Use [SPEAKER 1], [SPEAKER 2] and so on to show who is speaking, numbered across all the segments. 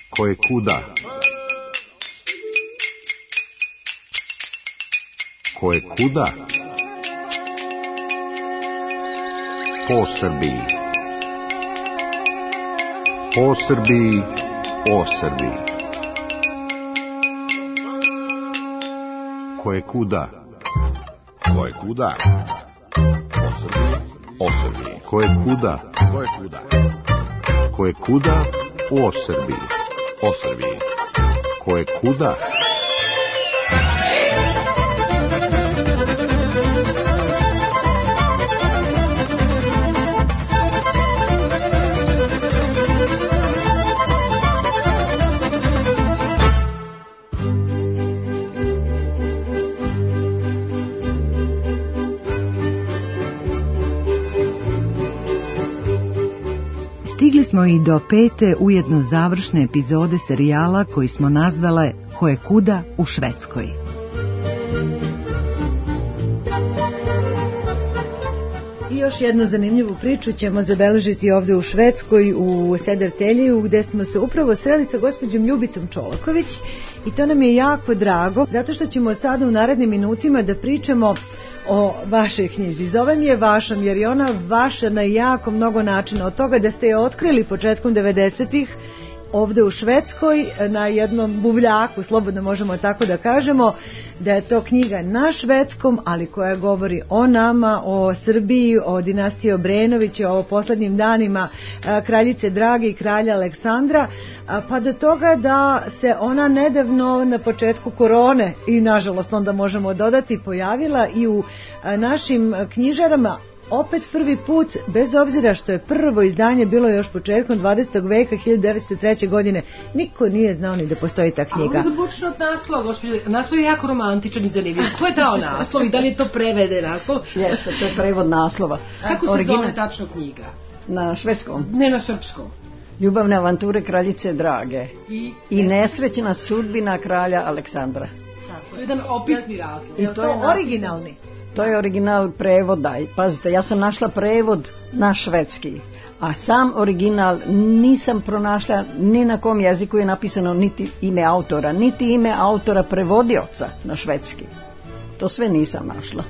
[SPEAKER 1] Koje kuda? Koje kuda? Po Srbiji. Po Srbiji, o Srbiji. Koje kuda?
[SPEAKER 2] Koje kuda? O Srbiji.
[SPEAKER 1] Koje kuda?
[SPEAKER 2] Koje kuda?
[SPEAKER 1] Koje kuda? O Srbiji.
[SPEAKER 2] O Srbiji.
[SPEAKER 1] Koje kuda?
[SPEAKER 3] Stigli smo i do 5. ujedno završne epizode serijala koji smo nazvale Koje kuda u Švedskoj. I još jednu zanimljivu priču ćemo zabeležiti ovdje u Švedskoj, u Södertälju, gdje smo se upravo sreli sa gospođom Ljubicom Čolaković i to nam je jako drago, zato što ćemo sada u narednim minutima da pričamo o vašoj knjizi. Zovem je vašom jer je ona vaša na jako mnogo načina, od toga da ste je otkrili početkom 90-ih ovdje u Švedskoj na jednom buvljaku, slobodno možemo tako da kažemo, da je to knjiga na švedskom, ali koja govori o nama, o Srbiji, o dinastiji Obrenovića, o poslednjim danima kraljice Drage i kralja Aleksandra, pa do toga da se ona nedavno na početku korone i nažalost onda možemo dodati pojavila i u našim knjižarama opet prvi put, bez obzira što je prvo izdanje bilo još početkom 20. veka 1903. godine, niko nije znao ni da postoji ta knjiga.
[SPEAKER 4] Ali da počne od naslova, gospođe, naslov je jako romantičan i zanimljiv. Ko je dao naslov i da li je to prevede naslov?
[SPEAKER 5] Jeste, to je prevod naslova.
[SPEAKER 4] Kako se zove tačno knjiga?
[SPEAKER 5] Na švedskom?
[SPEAKER 4] Ne na srpskom.
[SPEAKER 5] Ljubavne avanture kraljice Drage i nesrećna sudbina kralja Aleksandra.
[SPEAKER 4] To je jedan opisni naslov.
[SPEAKER 5] I to je
[SPEAKER 3] originalni.
[SPEAKER 5] To je original prevoda i pazite, ja sam našla prevod na švedski, a sam original nisam pronašla ni na kom jeziku je napisano niti ime autora, niti ime autora prevodioca na švedski. To sve nisam našla.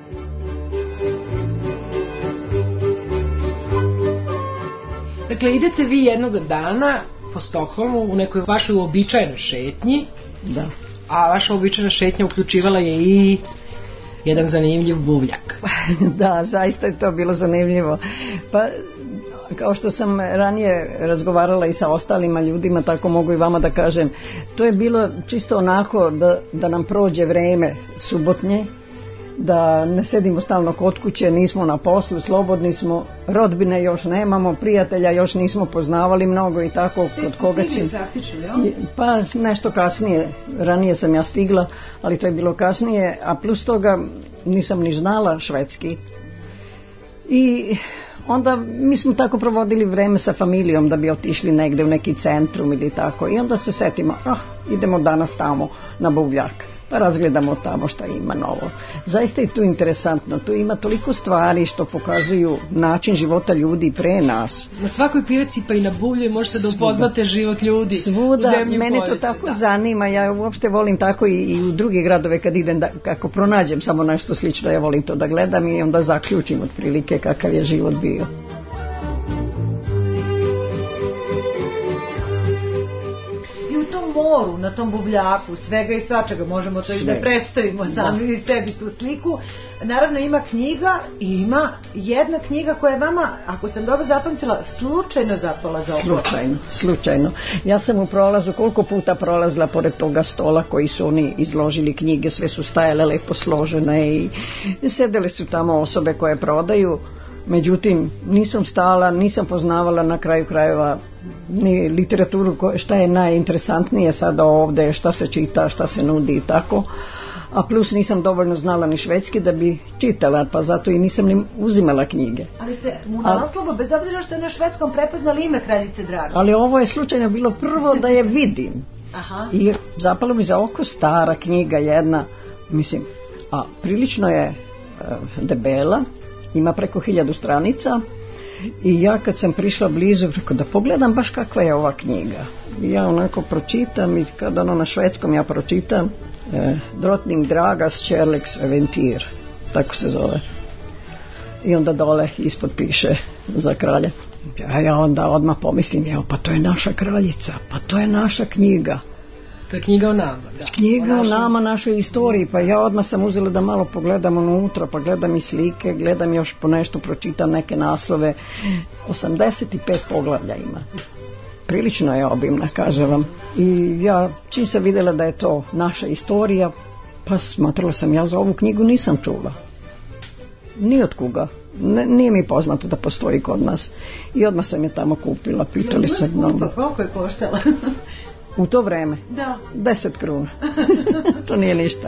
[SPEAKER 4] Dakle, idete vi jednog dana po Stokholmu u nekoj vašoj uobičajenoj šetnji,
[SPEAKER 5] da.
[SPEAKER 4] A vaša uobičajena šetnja uključivala je i jedan zanimljiv buvljak.
[SPEAKER 5] Da, zaista je to bilo zanimljivo. Pa, kao što sam ranije razgovarala i sa ostalima ljudima, tako mogu i vama da kažem, to je bilo čisto onako da nam prođe vreme subotnje, da ne sedimo stalno kod kuće, nismo na poslu, slobodni smo, rodbine još nemamo, prijatelja još nismo poznavali mnogo i tako kod koga će... Pa nešto kasnije, ranije sam ja stigla, ali to je bilo kasnije, a plus toga nisam ni znala švedski. I onda mi smo tako provodili vreme sa familijom da bi otišli negde u neki centrum ili tako i onda se setimo, idemo danas tamo na buvljak. Pa razgledamo tamo šta ima novo. Zaista je tu interesantno, tu ima toliko stvari što pokazuju način života ljudi pre nas.
[SPEAKER 4] Na svakoj pijaci pa i na buvlji možete da upoznate život ljudi.
[SPEAKER 5] Svuda, mene to tako zanima, ja uopšte volim tako i u druge gradove kad idem, kako pronađem samo nešto slično, ja volim to da gledam i onda zaključim otprilike kakav je život bio.
[SPEAKER 3] Moru, na tom buvljaku, svega i svačega, možemo to i da predstavimo sami i sebi tu sliku. Naravno ima knjiga i ima jedna knjiga koja je vama, ako sam dobro zapamtila, slučajno zapala za oko.
[SPEAKER 5] Slučajno. Ja sam u prolazu koliko puta prolazila pored toga stola koji su oni izložili knjige, sve su stajale lepo složene i sedele su tamo osobe koje prodaju. Međutim, nisam stala, nisam poznavala na kraju krajeva ni literaturu, šta je najinteresantnije sada ovdje, šta se čita, šta se nudi i tako. A plus nisam dovoljno znala ni švedski da bi čitala, pa zato i nisam ni uzimala knjige.
[SPEAKER 3] Ali ste u naslovu, bez obzira što je na švedskom, prepoznali ime kraljice Drage.
[SPEAKER 5] Ali ovo je slučajno bilo prvo da je vidim. Aha. I zapalo mi za oko stara knjiga jedna, mislim, a prilično je debela, ima preko 1000 stranica, I ja kad sam prišla blizu, rekao da pogledam baš kakva je ova knjiga. I ja onako pročitam i kad ono na švedskom ja pročitam Drottning Dragas Kärleks Äventyr, tako se zove. I onda dole ispod piše za kralja. A ja onda odmah pomislim, pa to je naša kraljica, pa to je naša knjiga.
[SPEAKER 4] To je knjiga o nama. Da.
[SPEAKER 5] Knjiga o nama, našoj istoriji, pa ja odmah sam uzela da malo pogledam unutra, pa gledam i slike, gledam još po nešto, pročitam neke naslove. 85 poglavlja ima. Prilično je obimna, kažem vam. I ja, čim sam vidjela da je to naša istorija, pa smatrala sam, ja za ovu knjigu nisam čula. Ni od koga. Nije mi poznato da postoji kod nas. I odmah sam je tamo kupila, pitali se mnogo.
[SPEAKER 3] Koliko je koštala?
[SPEAKER 5] U to vreme?
[SPEAKER 3] Da.
[SPEAKER 5] 10 kruna. To nije ništa.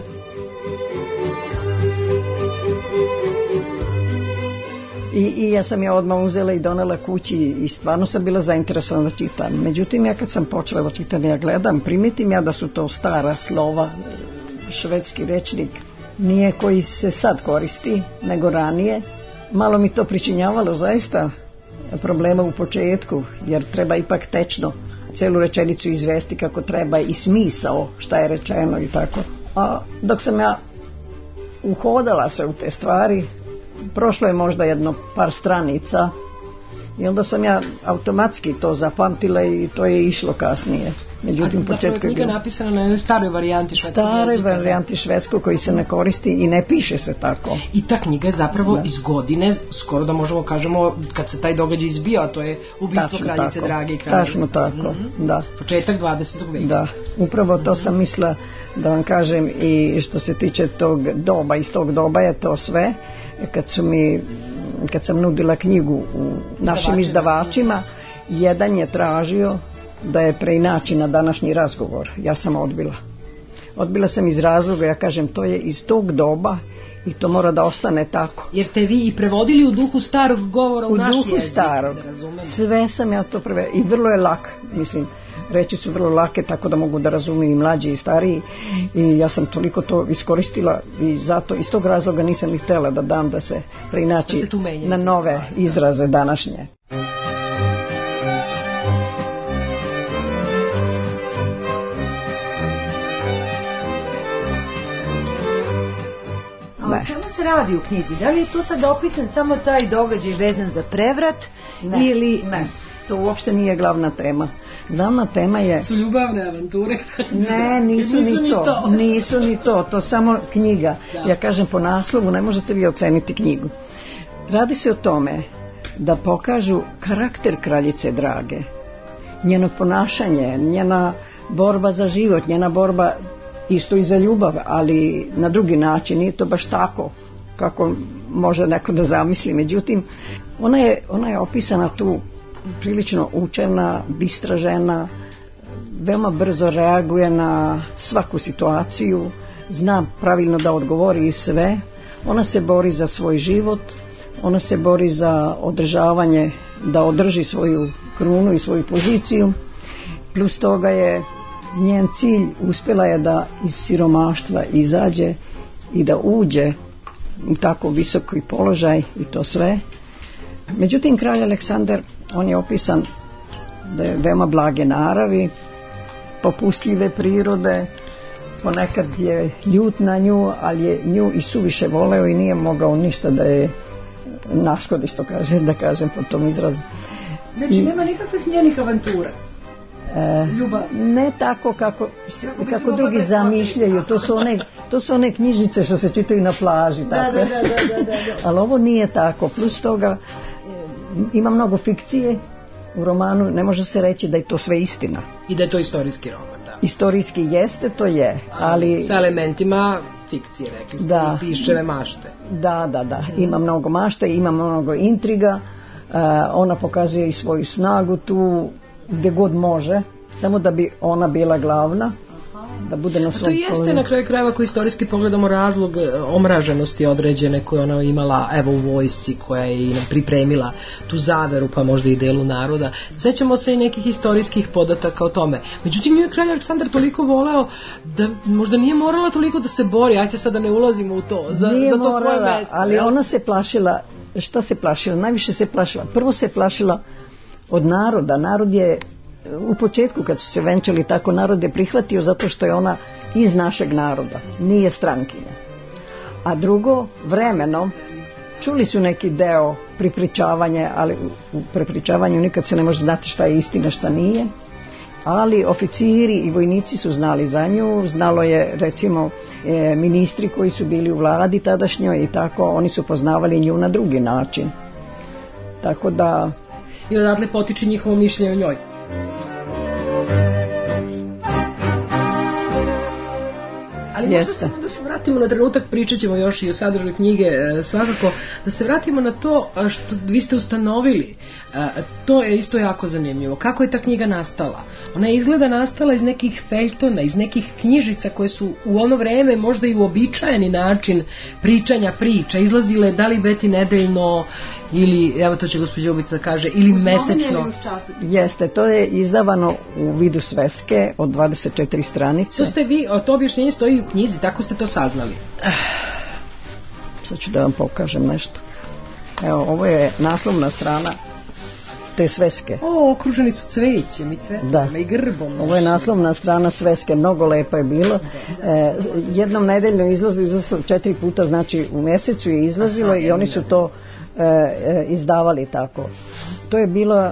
[SPEAKER 5] I ja sam je odmah uzela i donela kući i stvarno sam bila zainteresovana da čitam. Međutim, ja kad sam počela da čitam, ja gledam, primitim ja da su to stara slova, švedski rečnik, nije koji se sad koristi, nego ranije. Malo mi to pričinjavalo zaista problema u početku, jer treba ipak tečno celu rečenicu izvesti kako treba i smisao šta je rečeno i tako. A dok sam ja uhodala se u te stvari, prošlo je možda jedno par stranica i onda sam ja automatski to zapamtila i to je išlo kasnije. Međutim,
[SPEAKER 4] zapravo je knjiga napisana na jednoj staroj varijanti švedskog jezika.
[SPEAKER 5] Staroj varijanti švedskog koji se ne koristi i ne piše se tako.
[SPEAKER 4] I ta knjiga je zapravo iz godine, skoro da možemo kažemo, kad se taj događaj izbio, a to je ubistvo kraljice Drage i kraljice.
[SPEAKER 5] Tačno tako, da.
[SPEAKER 4] Početak 20. veka.
[SPEAKER 5] Da, upravo to sam mislila da vam kažem i što se tiče tog doba, iz tog doba je to sve. Kad sam nudila knjigu u našim izdavačima, jedan je tražio da je preinači na današnji razgovor. Ja sam odbila. Odbila sam iz razloga, ja kažem, to je iz tog doba i to mora da ostane tako.
[SPEAKER 4] Jer ste vi i prevodili u duhu starog govora u naš jezik.
[SPEAKER 5] U duhu starog. Sve sam ja to prevedila i vrlo je lak, mislim. Reči su vrlo lake, tako da mogu da razumiju i mlađi i stariji. I ja sam toliko to iskoristila i zato iz tog razloga nisam ni htjela da dam da se preinači na nove izraze današnje.
[SPEAKER 3] A o čemu se radi u knjizi? Da li je tu sad opisan samo taj događaj vezan za prevrat? Ili...
[SPEAKER 5] Ne, to uopšte nije glavna tema. Glavna tema je...
[SPEAKER 4] Su ljubavne avanture?
[SPEAKER 5] Ne, nisu ni to. To samo knjiga. Da. Ja kažem, po naslovu ne možete vi oceniti knjigu. Radi se o tome da pokažu karakter kraljice Drage, njeno ponašanje, njena borba za život, njena borba isto i za ljubav, ali na drugi način, nije to baš tako kako može neko da zamisli. Međutim, ona je opisana tu prilično učena, bistra žena, veoma brzo reaguje na svaku situaciju, zna pravilno da odgovori i sve. Ona se bori za svoj život, ona se bori za održavanje, da održi svoju krunu i svoju poziciju. Plus toga je njen cilj, uspjela je da iz siromaštva izađe i da uđe u tako visoki položaj i to sve. Međutim, kralj Aleksandar, on je opisan da je veoma blage naravi, popustljive prirode, ponekad je ljut na nju, ali je nju i suviše voleo i nije mogao ništa da je naškodi, što kaže, da kažem po tom izrazu.
[SPEAKER 3] Znači nema nikakvih njenih avantura?
[SPEAKER 5] Ne tako kako drugi zamišljaju. To su one knjižice što se čitaju na plaži.
[SPEAKER 3] Da.
[SPEAKER 5] Ali ovo nije tako. Plus toga ima mnogo fikcije u romanu, ne može se reći da je to sve istina.
[SPEAKER 4] I da je to istorijski roman, da.
[SPEAKER 5] Istorijski jeste, to je, ali...
[SPEAKER 4] Sa elementima fikcije, rekli ste, i piščeve mašte.
[SPEAKER 5] Da. Ima mnogo mašte, ima mnogo intriga, ona pokazuje i svoju snagu tu, gdje god može, samo da bi ona bila glavna. da bude na svom
[SPEAKER 4] To jeste na kraju krajeva ako istorijski pogledamo razlog omraženosti određene koju ona imala evo u vojsci koja je i pripremila tu zaveru pa možda i delu naroda. Sećamo se i nekih istorijskih podataka o tome. Međutim, nju je kralj Aleksandar toliko voleo da možda nije morala toliko da se bori, ajte sad da ne ulazimo u to, za to svoje mesto.
[SPEAKER 5] Ali ona se plašila, šta se plašila? Najviše se plašila. Prvo se plašila od naroda. Narod je u početku kad su se venčali tako, narod je prihvatio zato što je ona iz našeg naroda, nije strankinja. A drugo, vremenom čuli su neki deo prepričavanja, ali u prepričavanju nikad se ne može znati šta je istina, šta nije. Ali oficiri i vojnici su znali za nju, znalo je recimo ministri koji su bili u vladi tadašnjoj i tako, oni su poznavali nju na drugi način. Tako da...
[SPEAKER 4] I odatle potiče njihovo mišljenje o njoj. Ali možda samo da se vratimo na trenutak, pričat ćemo još i o sadržaju knjige, svakako, da se vratimo na to što vi ste ustanovili. To je isto jako zanimljivo. Kako je ta knjiga nastala? Ona je izgleda nastala iz nekih feljtona, iz nekih knjižica koje su u ono vreme možda i uobičajeni način pričanja priča. Izlazile da li Beti nedeljno ili, evo to će gospođa Ljubica kaže, ili mesečno.
[SPEAKER 5] Jeste, to je izdavano u vidu sveske od 24 stranice.
[SPEAKER 4] To ste vi, to objašnjenje stoji u knjizi, tako ste to saznali.
[SPEAKER 5] Sad ću da vam pokažem nešto. Evo, ovo je naslovna strana te sveske.
[SPEAKER 4] Okruženi su cvećem i cvetama i grbom.
[SPEAKER 5] Ovo je naslovna strana sveske, mnogo lepa je bilo. Jednom nedeljno izlazilo 4 puta, znači u mjesecu je izlazilo i oni su to izdavali tako. To je bilo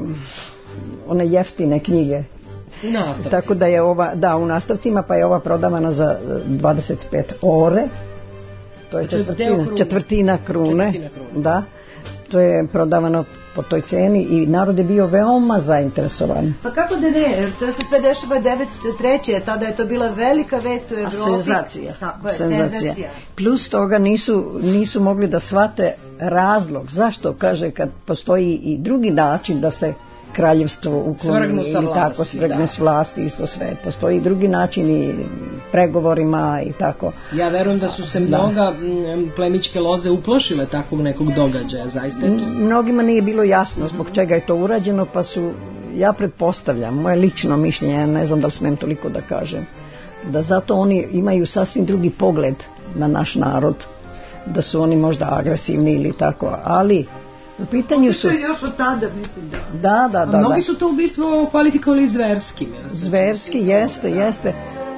[SPEAKER 5] one jeftine knjige. Tako da je ova, da, u nastavcima, pa je ova prodavana za 25 ore. To je četvrtina krune. Da. To je prodavano po toj ceni i narod je bio veoma zainteresovan.
[SPEAKER 3] Pa kako da ne, jer to se sve dešava 1903. Tada je to bila velika vest u Evropi.
[SPEAKER 5] Senzacija. Plus toga nisu mogli da shvate razlog. Zašto, kaže, kad postoji i drugi način da se kraljevstvo ukloni i tako svrgne s vlasti, isto sve. Postoji drugi način i pregovorima i tako.
[SPEAKER 4] Ja verujem da su se mnoga plemićke loze uplašile takvog nekog događaja, zaista je to.
[SPEAKER 5] Mnogima nije bilo jasno zbog čega je to urađeno, pa su, ja pretpostavljam, moje lično mišljenje, ne znam da li smem toliko da kažem, da zato oni imaju sasvim drugi pogled na naš narod, da su oni možda agresivni ili tako, ali u pitanju su...
[SPEAKER 3] To je još od tada, mislim
[SPEAKER 5] da.
[SPEAKER 4] A mnogi su to ubistvo kvalifikovali zverskim.
[SPEAKER 5] Zverski, jeste.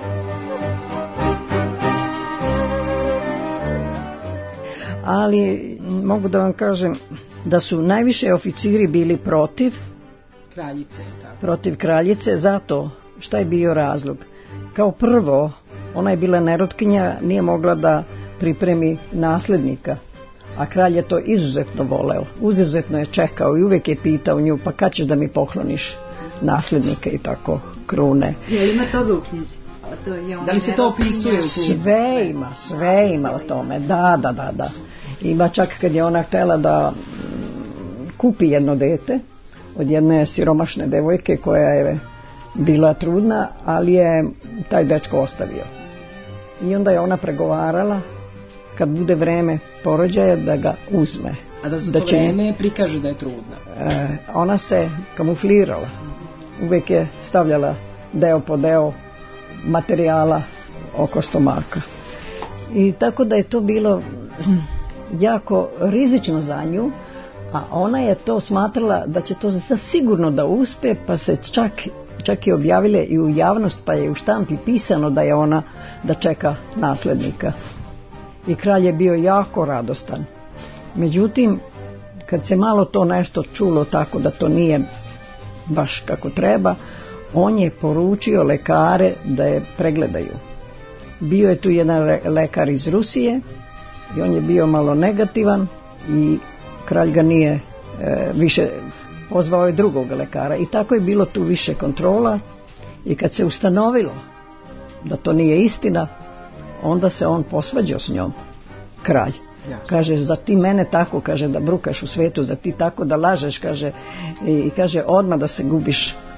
[SPEAKER 5] Ali mogu da vam kažem da su najviše oficiri bili protiv
[SPEAKER 4] kraljice.
[SPEAKER 5] Protiv kraljice, zato šta je bio razlog? Kao prvo, ona je bila nerotkinja, nije mogla da pripremi naslednika. A kralj je to izuzetno voleo, izuzetno je čekao i uvijek je pitao nju, pa kad ćeš da mi pokloniš naslednika i tako, krune.
[SPEAKER 3] Ima toga u knjizi?
[SPEAKER 4] Da li se to opisuje u knjizi?
[SPEAKER 5] Sve ima o tome, da. Ima čak kad je ona htjela da kupi jedno dete od jedne siromašne devojke koja je bila trudna, ali je taj dečko ostavio. I onda je ona pregovarala kad bude vreme porođaja da ga uzme.
[SPEAKER 4] A da za to vreme prikaže da je trudna.
[SPEAKER 5] Ona se kamuflirala. Uvijek je stavljala deo po deo materijala oko stomaka. I tako da je to bilo jako rizično za nju, a ona je to smatrala da će to sigurno da uspe, pa se čak i objavile i u javnost, pa je u štampi pisano da je ona da čeka naslednika. I kralj je bio jako radostan. Međutim, kad se malo to nešto čulo tako da to nije baš kako treba, on je poručio lekare da je pregledaju. Bio je tu jedan lekar iz Rusije i on je bio malo negativan i kralj ga nije više, pozvao je drugog lekara i tako je bilo tu više kontrola i kad se ustanovilo da to nije istina, onda se on posvađao s njom, kralj. Kaže, za ti mene tako, kaže, da brukaš u svetu, za ti tako da lažeš, kaže, i kaže, odmah da se gubiš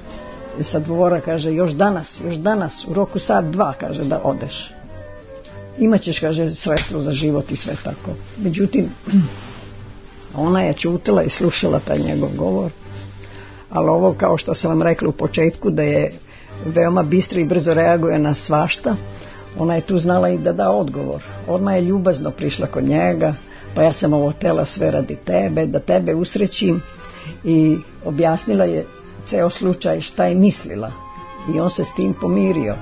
[SPEAKER 5] sa dvora, kaže, još danas, u roku sat, dva, kaže, da odeš. Imaćeš, kaže, sredstvo za život i sve tako. Međutim, ona je čutila i slušala taj njegov govor. Ali ovo, kao što sam vam rekla u početku, da je veoma bistro i brzo reaguje na svašta, ona je tu znala i da da odgovor. Odmah je ljubazno prišla kod njega, pa ja sam ovo htjela sve radi tebe, da tebe usrećim, i objasnila je ceo slučaj šta je mislila. I on se s tim pomirio.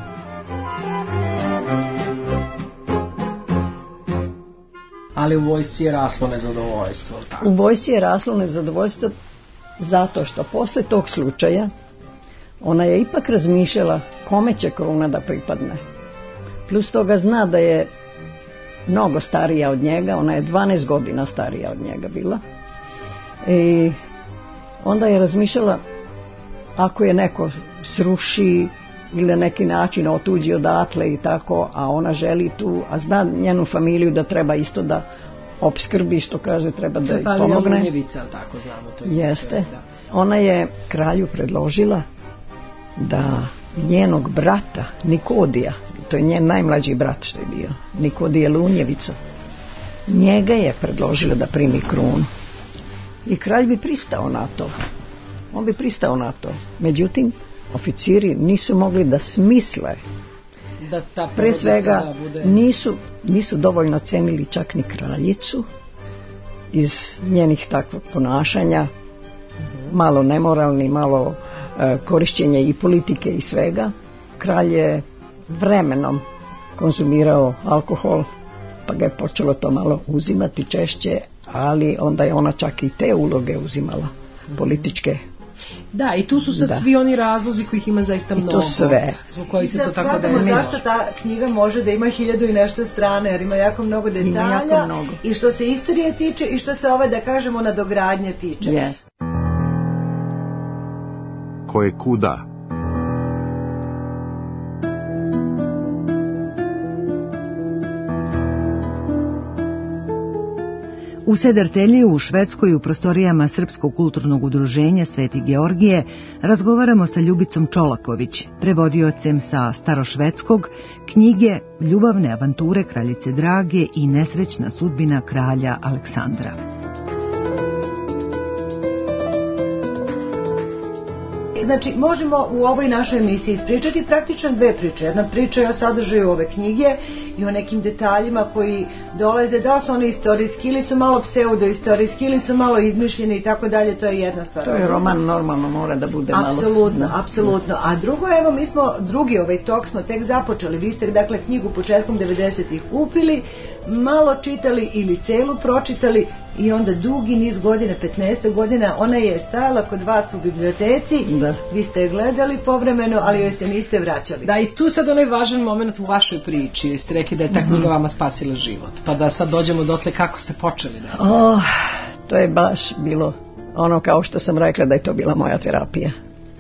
[SPEAKER 4] Ali u vojsci je raslo nezadovoljstvo.
[SPEAKER 5] U vojsci je raslo nezadovoljstvo zato što posle tog slučaja ona je ipak razmišljala kome će kruna da pripadne. Plus toga zna da je mnogo starija od njega, ona je 12 godina starija od njega bila. I onda je razmišljala, ako je neko sruši ili na neki način otuđi odatle i tako, a ona želi tu, a zna njenu familiju da treba isto da opskrbi, što kaže, treba da joj pomogne.
[SPEAKER 4] Lunjevica, tako znamo, to
[SPEAKER 5] jeste. Ona je kralju predložila da njenog brata Nikodija, to je njen najmlađi brat što je bio, Nikodije Lunjevica, njega je predložila da primi krunu. I kralj bi pristao na to. On bi pristao na to. Međutim, oficiri nisu mogli da smisle. Pre svega nisu dovoljno cenili čak ni kraljicu iz njenih takvog ponašanja, malo nemoralni, malo korišćenje i politike i svega. Kralj je vremenom konzumirao alkohol, pa ga je počelo to malo uzimati češće, ali onda je ona čak i te uloge uzimala, političke.
[SPEAKER 4] Da, i tu su sad svi oni razlozi kojih ima zaista mnogo.
[SPEAKER 5] I to sve.
[SPEAKER 4] Zbog koji se to tako da
[SPEAKER 3] je. Zašto ta knjiga može da ima 1000 i nešto strane, jer ima jako mnogo detalja, i što se istorije tiče i što se ove, da kažemo, nadogradnje tiče.
[SPEAKER 5] Yes.
[SPEAKER 1] Ko je kuda?
[SPEAKER 3] U Sedertelju u Švedskoj u prostorijama Srpskog kulturnog udruženja Sveti Georgije razgovaramo sa Ljubicom Čolaković, prevodiocem sa starošvedskog knjige Ljubavne avanture kraljice Drage i nesrećna sudbina kralja Aleksandra. Znači, možemo u ovoj našoj emisiji ispričati praktično dve priče. Jedna priča je o sadržaju ove knjige i o nekim detaljima koji dolaze, da su one istorijski ili su malo pseudoistorijski ili su malo izmišljeni i tako dalje, to je jedna stvar.
[SPEAKER 5] To je roman, normalno mora da bude malo.
[SPEAKER 3] Apsolutno. A drugo, evo, mi smo drugi tok smo tek započeli. Vi ste, dakle, knjigu početkom 90-ih kupili, malo čitali ili celu pročitali i onda dugi niz godina, 15 godina, ona je stajala kod vas u biblioteci, vi ste je gledali povremeno, ali joj se niste vraćali.
[SPEAKER 4] Da, i tu sad onaj važan moment u vašoj priči, jeste rekli da je ta knjiga vama spasila život, pa da sad dođemo dotle kako ste počeli.
[SPEAKER 5] To je baš bilo ono, kao što sam rekla, da je to bila moja terapija.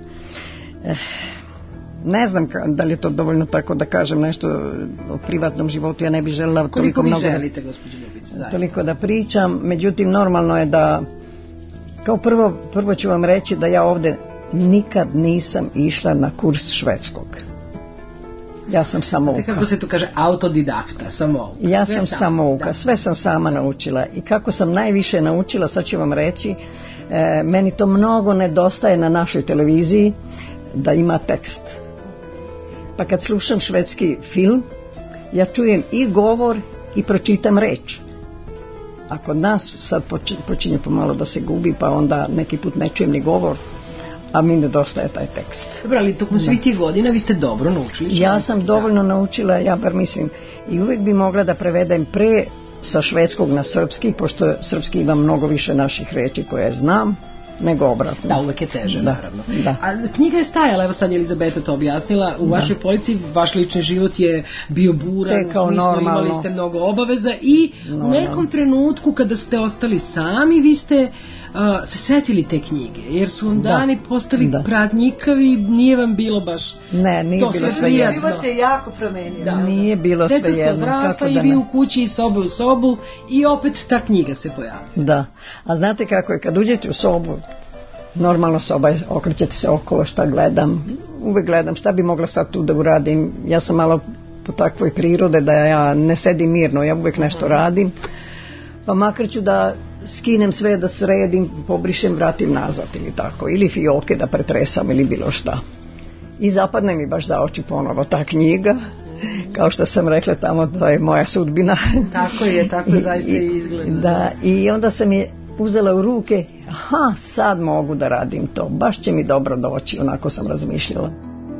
[SPEAKER 5] Ne znam da li je to dovoljno tako da kažem nešto o privatnom životu, ja ne bih željela
[SPEAKER 4] toliko mnogo. Koliko vi želite, gospođo Ljubica?
[SPEAKER 5] Toliko da pričam, međutim normalno je da, kao prvo ću vam reći da ja ovde nikad nisam išla na kurs švedskog. Ja sam samouka.
[SPEAKER 4] Kako se to kaže, autodidakta, samouka.
[SPEAKER 5] Ja sam samouka, sve sam sama naučila i kako sam najviše naučila, sad ću vam reći, meni to mnogo nedostaje na našoj televiziji, da ima tekst. Pa kad slušam švedski film, ja čujem i govor i pročitam reč. A kod nas sad počinje pomalo da se gubi, pa onda neki put ne čujem ni govor, a mi nedostaje taj tekst.
[SPEAKER 4] Dobro, ali tokom svih tih godina vi ste dobro naučili?
[SPEAKER 5] Ja sam dovoljno naučila, ja bar mislim, i uvijek bi mogla da prevedem pre sa švedskog na srpski, pošto srpski ima mnogo više naših reči koje znam, nego obratno.
[SPEAKER 4] Da, uvek je teže, naravno. Da. A knjiga je stajala, evo sad je Elizabeta to objasnila, u vašoj polici vaš lični život je bio buran, u smislu imali ste mnogo obaveza i u nekom trenutku kada ste ostali sami, vi ste se setili te knjige, jer su vam dani postali pratnjikavi, nije vam bilo baš
[SPEAKER 5] nije bilo svejedno.
[SPEAKER 3] Život se jako promenio.
[SPEAKER 5] Nije bilo svejedno.
[SPEAKER 4] Deca su odrasla i vi u kući i sobe u sobu i opet ta knjiga se pojavila.
[SPEAKER 5] Da, a znate kako je, kad uđete u sobu, normalno soba je, okrećete se okolo, šta gledam, uvek gledam šta bi mogla sad tu da uradim. Ja sam malo po takvoj prirode da ja ne sedim mirno, ja uvek nešto radim, pa makar ću da skinem sve, da sredim, pobrišem, vratim nazad ili tako, ili fioke da pretresam ili bilo šta. I zapadne mi baš za oči ponovo ta knjiga, kao što sam rekla tamo, to je moja sudbina.
[SPEAKER 4] Tako je, tako je zaista i izgleda.
[SPEAKER 5] Da, i onda sam je uzela u ruke, aha, sad mogu da radim to, baš će mi dobro doći, onako sam razmišljala.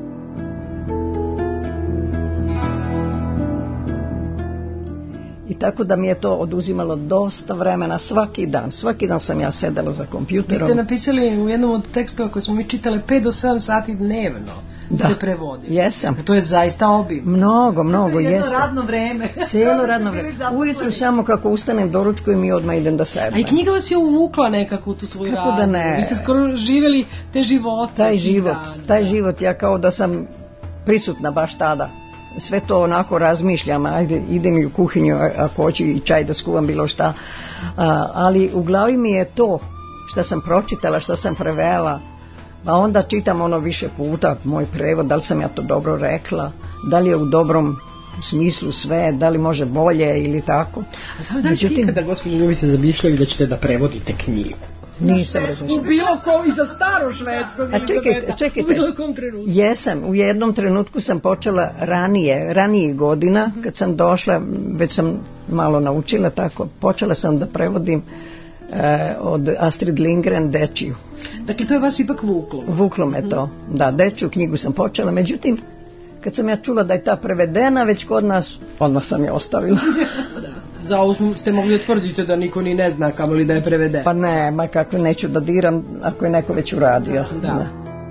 [SPEAKER 5] I tako da mi je to oduzimalo dosta vremena, svaki dan sam ja sedela za kompjuterom.
[SPEAKER 4] Vi ste napisali u jednom od tekstova koje smo mi čitale 5 do 7 sati dnevno. Da, ste prevodili.
[SPEAKER 5] Jesam.
[SPEAKER 4] To je zaista obim.
[SPEAKER 5] Mnogo,
[SPEAKER 3] jedno
[SPEAKER 5] jeste.
[SPEAKER 3] radno vreme.
[SPEAKER 5] Cijelo radno vreme. Ujutru samo kako ustanem, doručkujem i odmah idem da sedem.
[SPEAKER 4] A i knjiga vas je uvukla nekako u tu svoju radu.
[SPEAKER 5] Kako da ne.
[SPEAKER 4] Vi ste skoro živjeli te živote.
[SPEAKER 5] Taj život, ja kao da sam prisutna baš tada. Sve to onako razmišljam, ajde idem i u kuhinju ako hoću i čaj da skuvam bilo šta. Ali u glavi mi je to što sam pročitala, što sam prevela. Pa onda čitam ono više puta, moj prevod, da li sam ja to dobro rekla, da li je u dobrom smislu sve, da li može bolje ili tako.
[SPEAKER 4] A samo da li ste ikada, gospođo Ljubice, zamišljali da ćete da prevodite knjigu?
[SPEAKER 5] Nisam razmišljala.
[SPEAKER 4] U bilo kom i za staro švedskog
[SPEAKER 5] čekajte,
[SPEAKER 4] u bilo kom trenutku.
[SPEAKER 5] Jesam, u jednom trenutku sam počela ranije godina, kad sam došla, već sam malo naučila tako, počela sam da prevodim od Astrid Lindgren Dečiju.
[SPEAKER 4] Dakle, to je vas ipak vuklo.
[SPEAKER 5] Vuklo me to, da, Dečiju knjigu sam počela, međutim, kad sam ja čula da je ta prevedena već kod nas, odmah sam je ostavila.
[SPEAKER 4] Za ovo ste mogli tvrditi da niko ni ne zna kamoli da je prevedena.
[SPEAKER 5] Pa ne, ma kako neću da diram ako je neko već uradio. Da.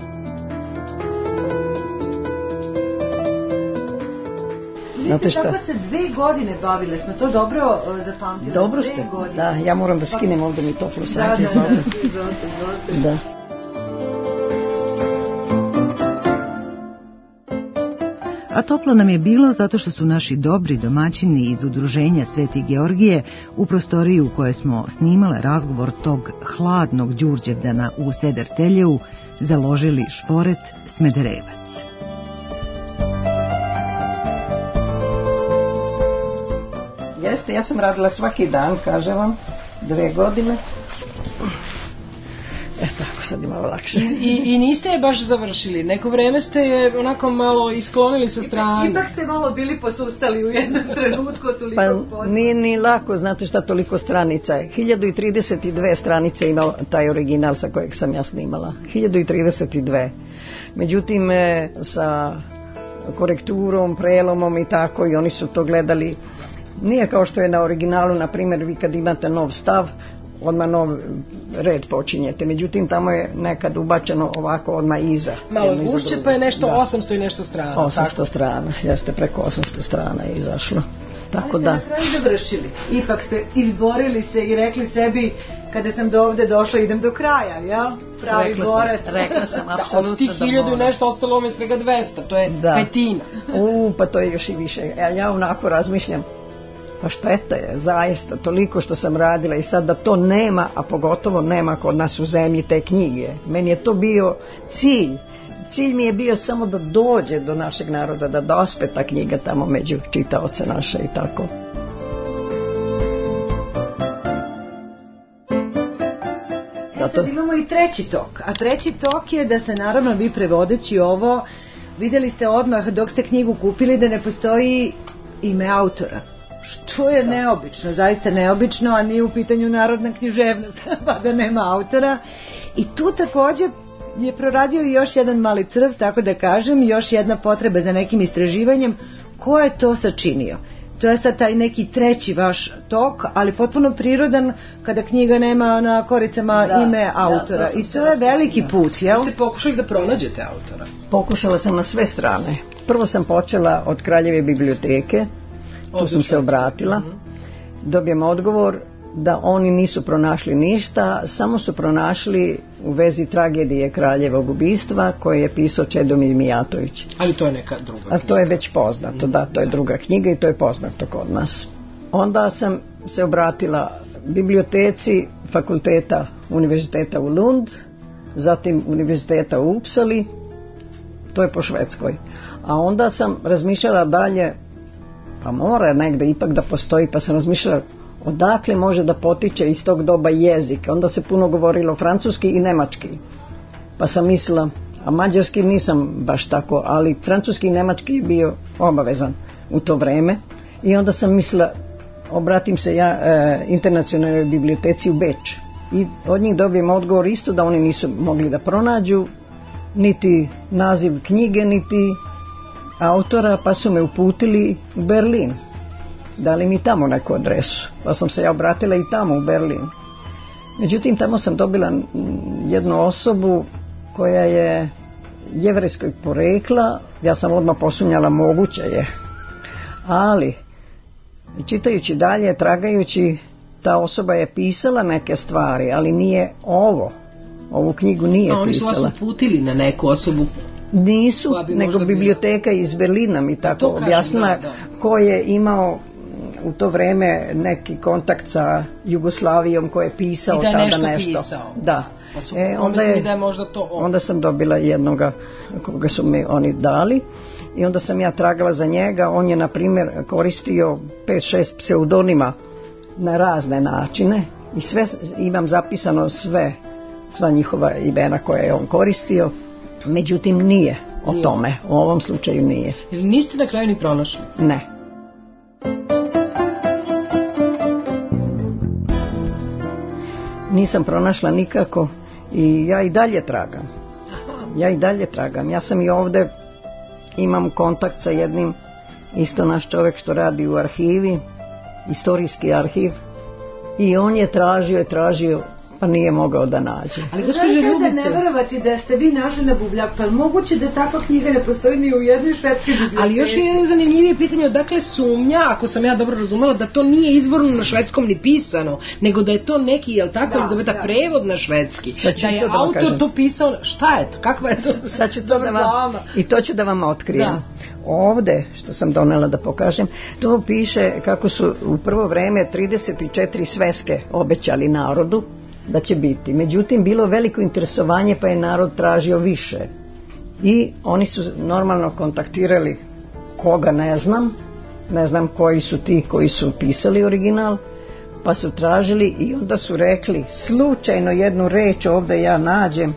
[SPEAKER 3] Vi ste tako se 2 godine bavile, smo to dobro zapamtili?
[SPEAKER 5] Dobro ste, da, ja moram da skinem ovdje mi toplu sajke. Da.
[SPEAKER 3] A toplo nam je bilo zato što su naši dobri domaćini iz udruženja Sveti Georgije u prostoriji u kojoj smo snimale razgovor tog hladnog Đurđevdana u Sederteljevu založili šporet Smederevac.
[SPEAKER 5] Jeste, ja sam radila svaki dan, kažem vam, 2 godine. Tako sad je malo lakše.
[SPEAKER 4] I niste je baš završili. Neko vreme ste je onako malo isklonili sa strane.
[SPEAKER 3] Ipak ste malo bili posustali u jednom trenutku toliko
[SPEAKER 5] pa nije ni lako, znate šta, toliko stranica je. 1032 stranice imao taj original sa kojeg sam ja snimala. 1032. Međutim, sa korekturom, prelomom i tako, i oni su to gledali. Nije kao što je na originalu, na primjer, vi kad imate nov stav, odmah nov red počinjete. Međutim, tamo je nekad ubačeno ovako odmah iza.
[SPEAKER 4] Malo gušće, pa je nešto 800 i nešto strana.
[SPEAKER 5] 800 strana, jeste, preko 800 strana je izašlo. Tako da.
[SPEAKER 3] Ali ste na kraju završili. Ipak ste izborili se i rekli sebi, kada sam do ovde došla, idem do kraja, jel? Pravi borac.
[SPEAKER 5] Rekla sam, apsolutno.
[SPEAKER 4] Od tih 1000 i nešto ostalo me svega 200, to je petina.
[SPEAKER 5] Pa to je još i više. Ja onako razmišljam, pa šteta je, zaista, toliko što sam radila i sad da to nema, a pogotovo nema kod nas u zemlji te knjige. Meni je to bio cilj. Cilj mi je bio samo da dođe do našeg naroda, da dospe ta knjiga tamo među čitaoce naše i tako.
[SPEAKER 3] Sad imamo i treći tok, a treći tok je da se naravno vi prevodeći ovo, vidjeli ste odmah dok ste knjigu kupili da ne postoji ime autora. Što je neobično, zaista neobično, a nije u pitanju narodna književnost, pa da nema autora. I tu također je proradio još jedan mali crv, tako da kažem, još jedna potreba za nekim istraživanjem. Ko je to sačinio? To je sad taj neki treći vaš tok, ali potpuno prirodan kada knjiga nema na koricama ime autora. I to je veliki put, jel?
[SPEAKER 4] Ste pokušali da pronađete autora?
[SPEAKER 5] Pokušala sam na sve strane. Prvo sam počela od Kraljeve biblioteke, tu sam se obratila, dobijem odgovor da oni nisu pronašli ništa, samo su pronašli u vezi tragedije Kraljevog ubistva koje je pisao Čedomir Mijatović.
[SPEAKER 4] Ali to je neka druga knjiga.
[SPEAKER 5] A to je već poznato, da, to je druga knjiga i to je poznato kod nas. Onda sam se obratila biblioteci fakulteta Univerziteta u zatim univerziteta u Upsali, to je po Švedskoj. A onda sam razmišljala dalje, pa mora negde ipak da postoji, pa sam razmišljala odakle može da potiče iz tog doba jezik. Onda se puno govorilo francuski i nemački. Pa sam mislila, a mađarski nisam baš tako, ali francuski i nemački je bio obavezan u to vreme. I onda sam mislila, obratim se ja internacionalnoj biblioteci u Beč. I od njih dobijem odgovor isto da oni nisu mogli da pronađu niti naziv knjige, niti autora, pa su me uputili u Berlin. Dali mi tamo neku adresu, pa sam se ja obratila i tamo u Berlin. Međutim, tamo sam dobila jednu osobu koja je jevrejskog porekla. Ja sam odmah posumnjala, moguće je. Ali, čitajući dalje, tragajući, ta osoba je pisala neke stvari, ali nije ovu knjigu nije pisala.
[SPEAKER 4] Oni su vas uputili na neku osobu?
[SPEAKER 5] Nisu, nego biblioteka iz Berlina mi tako objasnila, ko je imao u to vreme neki kontakt sa Jugoslavijom, ko je pisao tada nešto.
[SPEAKER 4] Pisao.
[SPEAKER 5] Da.
[SPEAKER 4] Pa da je možda to on.
[SPEAKER 5] Onda sam dobila jednoga koga su mi oni dali i onda sam ja tragala za njega. On je na primjer koristio 5-6 pseudonima na razne načine i sve imam zapisano, sva njihova imena koje je on koristio. Međutim, nije o tome. U ovom slučaju nije.
[SPEAKER 4] Ili niste na kraju ni pronašli?
[SPEAKER 5] Ne. Nisam pronašla nikako i ja i dalje tragam. Ja sam i ovde, imam kontakt sa jednim, isto naš čovjek što radi u arhivi, istorijski arhiv, i on je tražio, pa nije mogao da nađe.
[SPEAKER 3] Ali gospođo Ljubice, ne verovati da ste vi našli na Bubljak, pa moguće da takva knjiga ne postoji ni u jednoj švedskoj biblioteci.
[SPEAKER 4] Ali još je zanimljivije pitanje, odakle sumnja, ako sam ja dobro razumela, da to nije izvorno na švedskom ni pisano, nego da je to neki, jel tako, Elizabeta, prevod na švedski. Da je autor to pisao, šta je to, kakva je to?
[SPEAKER 5] Sad ću to i to ću da vam otkrijem. Da. Ovde, što sam donela da pokažem, to piše kako su u prvo vreme 34 sveske obećali narodu da će biti. Međutim, bilo veliko interesovanje, pa je narod tražio više. I oni su normalno kontaktirali koga ne znam koji su ti koji su pisali original, pa su tražili i onda su rekli, slučajno jednu reč ovde ja nađem,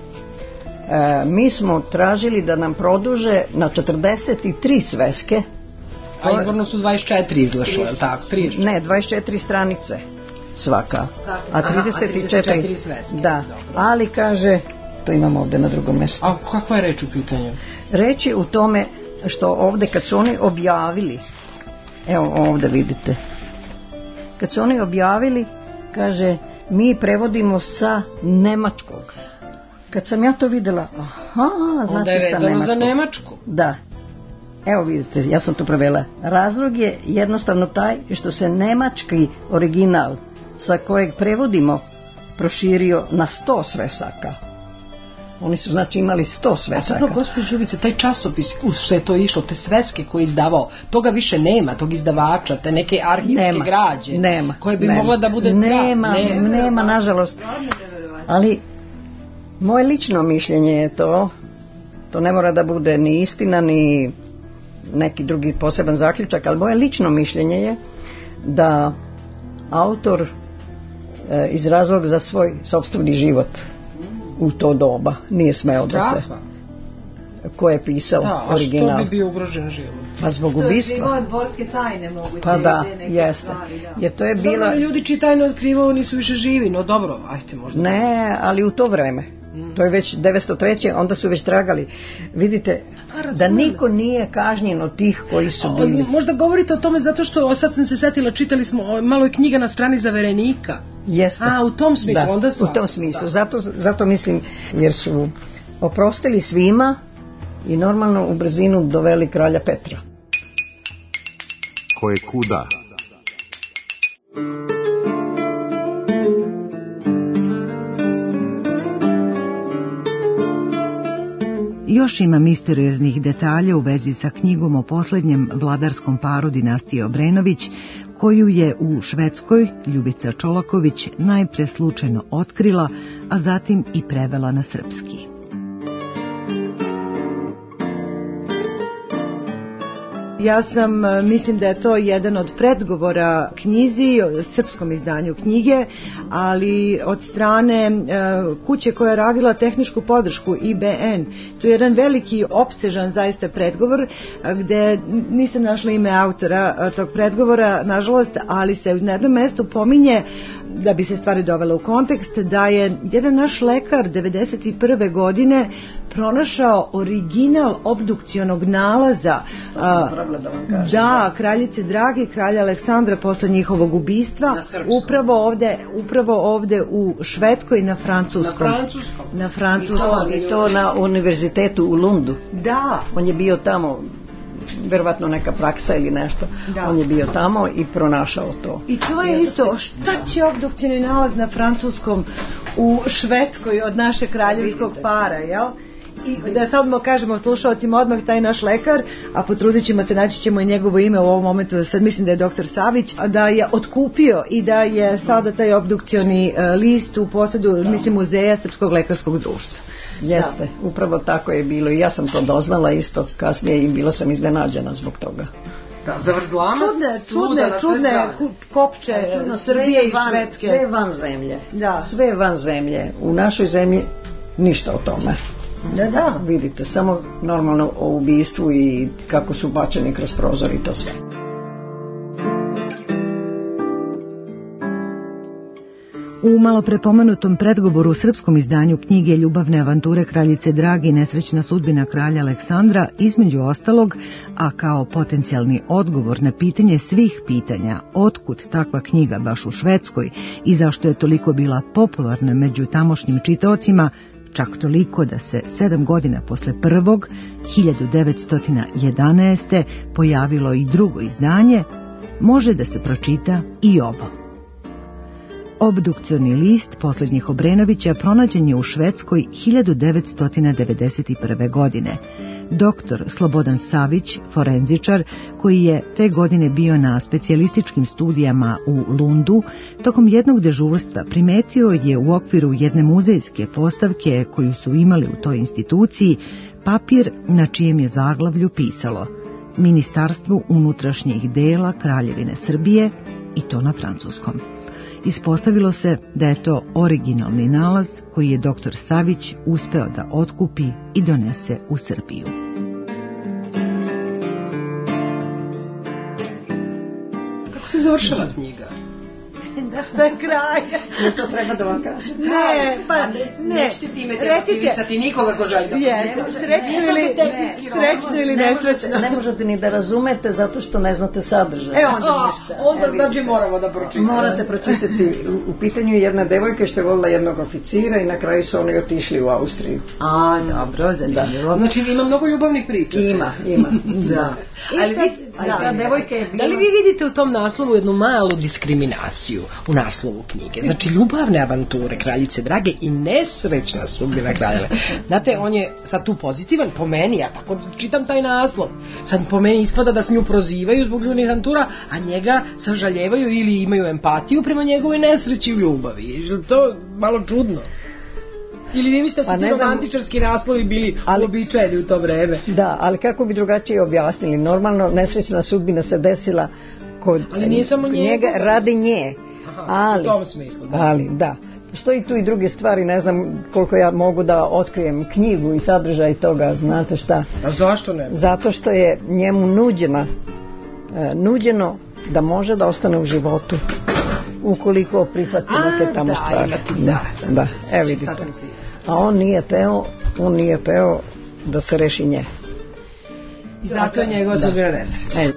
[SPEAKER 5] mi smo tražili da nam produže na 43 sveske.
[SPEAKER 4] A izvorno su 24 izlašle, tako? 34.
[SPEAKER 5] Ne, 24 stranice svaka, a 34
[SPEAKER 4] sveske.
[SPEAKER 5] Da, ali kaže, to imam ovde na drugom mjestu.
[SPEAKER 4] A kakva je reč u pitanju?
[SPEAKER 5] Reč je u tome što ovde kad su oni objavili, evo ovde vidite, kad su oni objavili, kaže, mi prevodimo sa nemačkog. Kad sam ja to videla,
[SPEAKER 4] onda je vezano za Nemačku.
[SPEAKER 5] Da. Evo vidite, ja sam to prevela. Razlog je jednostavno taj što se nemački original sa kojeg prevodimo proširio na 100 svesaka. Oni su znači imali 100 svesaka.
[SPEAKER 4] A sad, gospođo Ljubice, taj časopis, sve je to išlo, te sveske koje je izdavao, toga više nema, tog izdavača, te neke arhivske građe, koje bi mogla da bude...
[SPEAKER 5] Nema, nažalost. Ali moje lično mišljenje je to ne mora da bude ni istina, ni neki drugi poseban zaključak, ali moje lično mišljenje je da autor iz razloga za svoj sopstveni život u to doba nije smeo da se... Ko je pisao original.
[SPEAKER 4] A što bi bio ugrožen život?
[SPEAKER 5] Pa zbog ubistva.
[SPEAKER 3] Što je dvorske tajne moguće.
[SPEAKER 5] Pa da, jeste. Jer to je bila...
[SPEAKER 4] Dobro, ljudi čiji tajno otkrivao nisu više živi, no dobro, ajte možda.
[SPEAKER 5] Ne, ali u to vreme. To je već 903. Onda su već tragali. Vidite, da niko nije kažnjen od tih koji su bili.
[SPEAKER 4] Možda govorite o tome zato što, sad sam se setila, čitali smo, malo je knjiga na strani zaverenika.
[SPEAKER 5] Jeste.
[SPEAKER 4] U tom smislu.
[SPEAKER 5] Da,
[SPEAKER 4] onda
[SPEAKER 5] u tom smislu. Zato mislim, jer su oprostili svima i normalno u brzinu doveli kralja Petra.
[SPEAKER 1] Ko je kuda?
[SPEAKER 3] Još ima misterioznih detalja u vezi sa knjigom o posljednjem vladarskom paru dinastije Obrenović, koju je u Švedskoj Ljubica Čolaković najpre slučajno otkrila, a zatim i prevela na srpski. Ja mislim da je to jedan od predgovora knjizi, srpskom izdanju knjige, ali od strane kuće koja je radila tehničku podršku IBN. Tu je jedan veliki, opsežan zaista predgovor, gde nisam našla ime autora tog predgovora, nažalost, ali se na jednom mestu pominje, da bi se stvari dovele u kontekst, da je jedan naš lekar 91. godine pronašao original obdukcionog nalaza kraljice Drage i kralja Aleksandra posle njihovog ubistva, upravo ovde u Švedskoj na francuskom.
[SPEAKER 5] I to na univerzitetu u Lundu.
[SPEAKER 3] Da.
[SPEAKER 5] On je bio tamo, verovatno neka praksa ili nešto. Da. On je bio tamo i pronašao to.
[SPEAKER 3] I to je isto, šta će obdukcioni nalaz na francuskom u Švedskoj od naše kraljevskog para, jel? I da sad kažemo slušalcima odmah taj naš lekar, a potrudit ćemo se, naći ćemo i njegovo ime u ovom momentu, sad mislim da je doktor Savić, da je otkupio i da je sada taj obdukcioni list u posjedu, mislim, muzeja Srpskog lekarskog društva.
[SPEAKER 5] Jeste, upravo tako je bilo i ja sam to doznala isto kasnije i bila sam iznenađena zbog toga.
[SPEAKER 4] Da, zavrzlama
[SPEAKER 3] čudne kopče, Srbije i Švedske.
[SPEAKER 5] Sve van zemlje. Da. Sve van zemlje. U našoj zemlji ništa o tome. Da. Vidite, samo normalno o ubistvu i kako su bačeni kroz prozor i to sve.
[SPEAKER 3] U malo prepomenutom predgovoru u srpskom izdanju knjige Ljubavne avanture kraljice Drage i nesrećna sudbina kralja Aleksandra, između ostalog, a kao potencijalni odgovor na pitanje svih pitanja otkud takva knjiga baš u Švedskoj i zašto je toliko bila popularna među tamošnjim čitaocima, čak toliko da se 7 godina posle prvog, 1911. pojavilo i drugo izdanje, može da se pročita i ovo. Obdukcioni list posljednjih Obrenovića pronađen je u Švedskoj 1991. godine. Doktor Slobodan Savić, forenzičar, koji je te godine bio na specijalističkim studijama u Lundu, tokom jednog dežurstva primetio je u okviru jedne muzejske postavke koju su imali u toj instituciji papir na čijem je zaglavlju pisalo Ministarstvu unutrašnjih dela Kraljevine Srbije, i to na francuskom. Ispostavilo se da je to originalni nalaz koji je doktor Savić uspeo da otkupi i donese u Srbiju.
[SPEAKER 4] Kako se završava knjiga?
[SPEAKER 3] Da što je kraj.
[SPEAKER 5] Ne, to treba da vam kažem.
[SPEAKER 4] Nećete time demotivisati nikoga ko želi da
[SPEAKER 3] srećno ili nesrećno.
[SPEAKER 5] Ne možete ni da razumete zato što ne znate sadržaj.
[SPEAKER 4] Onda znači moramo da pročitamo.
[SPEAKER 5] Morate pročitati. U pitanju je jedna devojka što je volila jednog oficira i na kraju su oni otišli u Austriju.
[SPEAKER 3] Dobro, zanimljivo.
[SPEAKER 4] Znači ima mnogo ljubavnih priča.
[SPEAKER 5] Ima. Da.
[SPEAKER 4] Da li vi vidite u tom naslovu jednu malu diskriminaciju u naslovu knjige? Znači ljubavne avanture kraljice Drage i nesrećna sudbina kralja. Znate, on je sad tu pozitivan po meni, ja tako čitam taj naslov. Sad po meni ispada da se nju prozivaju zbog ljubavnih avantura, a njega sažaljevaju ili imaju empatiju prema njegovoj nesreći u ljubavi. To malo čudno. Ili vi mislite da su ti romantičarski naslovi bili uobičajeni u to vreme?
[SPEAKER 5] Da, ali kako bi drugačije objasnili? Normalno, nesrećna sudbina se desila kod njega radi nje.
[SPEAKER 4] U tom smislu.
[SPEAKER 5] Da. Postoji tu i druge stvari, ne znam koliko ja mogu da otkrijem knjigu i sadržaj toga, znate šta?
[SPEAKER 4] A zašto ne?
[SPEAKER 5] Zato što je njemu nuđeno da može da ostane u životu ukoliko prihvati neke tamo stvari. Da, evo vidite. A on nije teo da se reši nje.
[SPEAKER 4] I zato je njegova sudbina nesreća.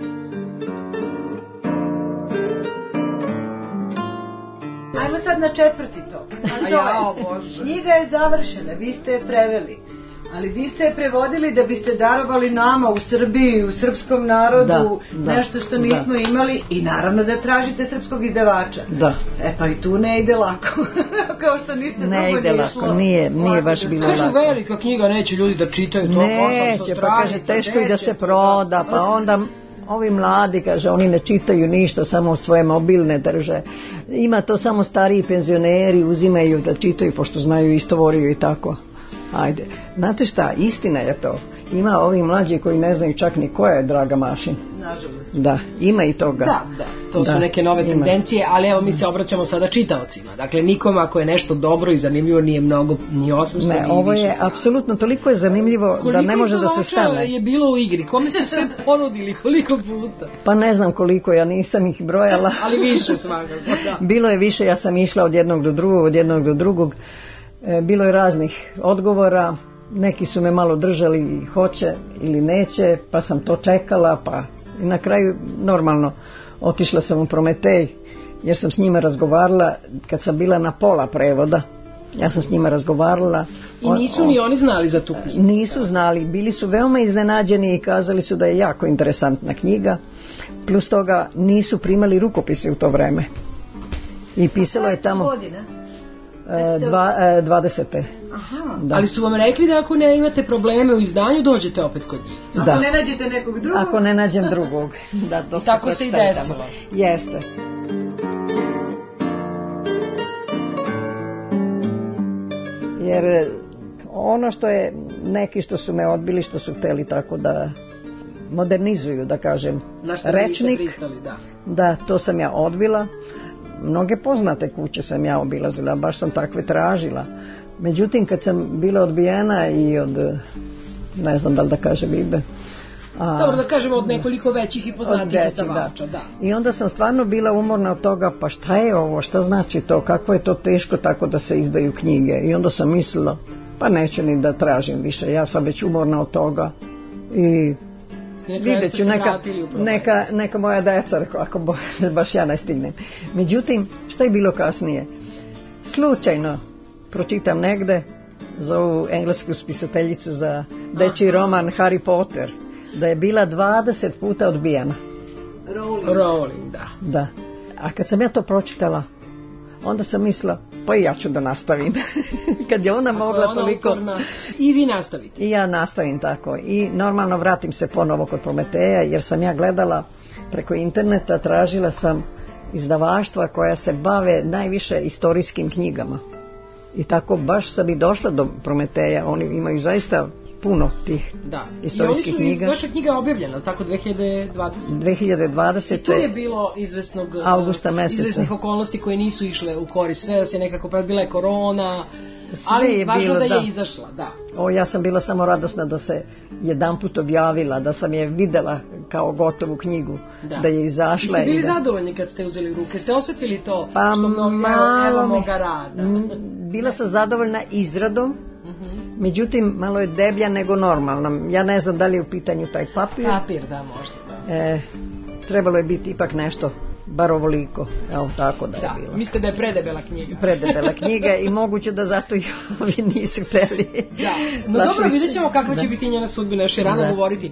[SPEAKER 3] Ajmo sad na četvrti tom. Knjiga je završena, vi ste je preveli. Ali vi ste je prevodili da biste darovali nama u Srbiji, u srpskom narodu, nešto što nismo imali i naravno da tražite srpskog izdavača.
[SPEAKER 5] Da.
[SPEAKER 3] Pa i tu ne ide lako, kao što ništa drugo
[SPEAKER 5] ne ide lako, nije baš bilo lako.
[SPEAKER 4] Kažu velika knjiga, neće ljudi da čitaju to.
[SPEAKER 5] Neće, pa kaže teško i da se proda, pa onda ovi mladi, kaže, oni ne čitaju ništa, samo svoje mobilne drže. Ima to samo stariji penzioneri, uzimaju da čitaju pošto znaju istovoriju i tako. Ajde, znate šta, istina je to. Ima ovi mlađi koji ne znaju čak ni koja je Draga Mašin.
[SPEAKER 3] Nažalost.
[SPEAKER 5] Da, ima i toga.
[SPEAKER 4] Da, to su neke nove tendencije, ali evo mi se obraćamo sada čitaocima. Dakle, nikom ako je nešto dobro i zanimljivo nije mnogo, ni 800,
[SPEAKER 5] ne, ovo je apsolutno toliko je zanimljivo da ne može da se stane.
[SPEAKER 4] Koliko je bilo u igri? Kome ste sve ponudili? Koliko puta?
[SPEAKER 5] Pa ne znam koliko, ja nisam ih brojala.
[SPEAKER 4] Ali više svakako, da.
[SPEAKER 5] Bilo je više, ja sam išla od jednog do drugog. Bilo je raznih odgovora, neki su me malo držali i hoće ili neće, pa sam to čekala, pa i na kraju normalno otišla sam u Prometej jer sam s njima razgovarala kad sam bila na pola prevoda. Ja sam s njima razgovarala.
[SPEAKER 4] I nisu ni oni znali za tu knjigu?
[SPEAKER 5] Nisu znali, bili su veoma iznenađeni i kazali su da je jako interesantna knjiga. Plus toga nisu primali rukopise u to vreme. I pisalo je tamo 20.
[SPEAKER 4] Aha, ali su vam rekli da ako ne imate probleme u izdanju, dođete opet kod njih.
[SPEAKER 3] Ako ne nađete nekog drugog?
[SPEAKER 5] Ako ne nađem drugog. Da,
[SPEAKER 4] i tako se i desilo.
[SPEAKER 5] Jeste. Jer ono što je, neki što su me odbili, što su hteli tako da modernizuju, da kažem, rečnik.
[SPEAKER 4] Pristali,
[SPEAKER 5] da, to sam ja odbila. Mnoge poznate kuće sam ja obilazila, baš sam takve tražila. Međutim, kad sam bila odbijena i od, ne znam da li da kažem Ibe.
[SPEAKER 4] Dobro da kažemo od nekoliko većih i poznatih izdavača, da.
[SPEAKER 5] I onda sam stvarno bila umorna od toga, pa šta je ovo, šta znači to, kako je to teško tako da se izdaju knjige. I onda sam mislila, pa neću ni da tražim više, ja sam već umorna od toga i vidjet ću neka moja deca, ako baš ja ne stignem. Međutim, šta je bilo kasnije? Slučajno pročitam negde za ovu englesku spisateljicu za dečji roman Harry Potter, da je bila 20 puta odbijena.
[SPEAKER 4] Rowling,
[SPEAKER 5] da. A kad sam ja to pročitala, onda sam mislila, pa i ja ću da nastavim. Kad je ona mogla toliko...
[SPEAKER 4] I vi nastavite.
[SPEAKER 5] I ja nastavim tako. I normalno vratim se ponovo kod Prometeja, jer sam ja gledala preko interneta, tražila sam izdavaštva koja se bave najviše istorijskim knjigama. I tako baš sam i došla do Prometeja. Oni imaju zaista puno tih istorijskih knjiga.
[SPEAKER 4] I vaša knjiga je objavljena, tako 2020?
[SPEAKER 5] 2020.
[SPEAKER 4] I tu je bilo izvesnog
[SPEAKER 5] avgusta meseca.
[SPEAKER 4] Izvesnih okolnosti koje nisu išle u korist. Sve se nekako, bila je korona, ali važno da je izašla, da.
[SPEAKER 5] Ja sam bila samo radosna da se jedanput objavila, da sam je videla kao gotovu knjigu, da je izašla.
[SPEAKER 4] I ste bili zadovoljni kad ste uzeli u ruke? Ste osjetili to što mnogo evo moga rada?
[SPEAKER 5] Bila sam zadovoljna izradom, međutim malo je deblja nego normalna. Ja ne znam da li je u pitanju taj papir.
[SPEAKER 4] Papir, da, možda.
[SPEAKER 5] Trebalo je biti ipak nešto bar ovoliko, evo tako da je bilo.
[SPEAKER 4] Mislite da je predebela knjiga?
[SPEAKER 5] Predebela knjiga i moguće da zato i ovi nisu hteli.
[SPEAKER 4] Da, no dobro, vidjet ćemo kakva će biti njena sudbina, još je rano govoriti.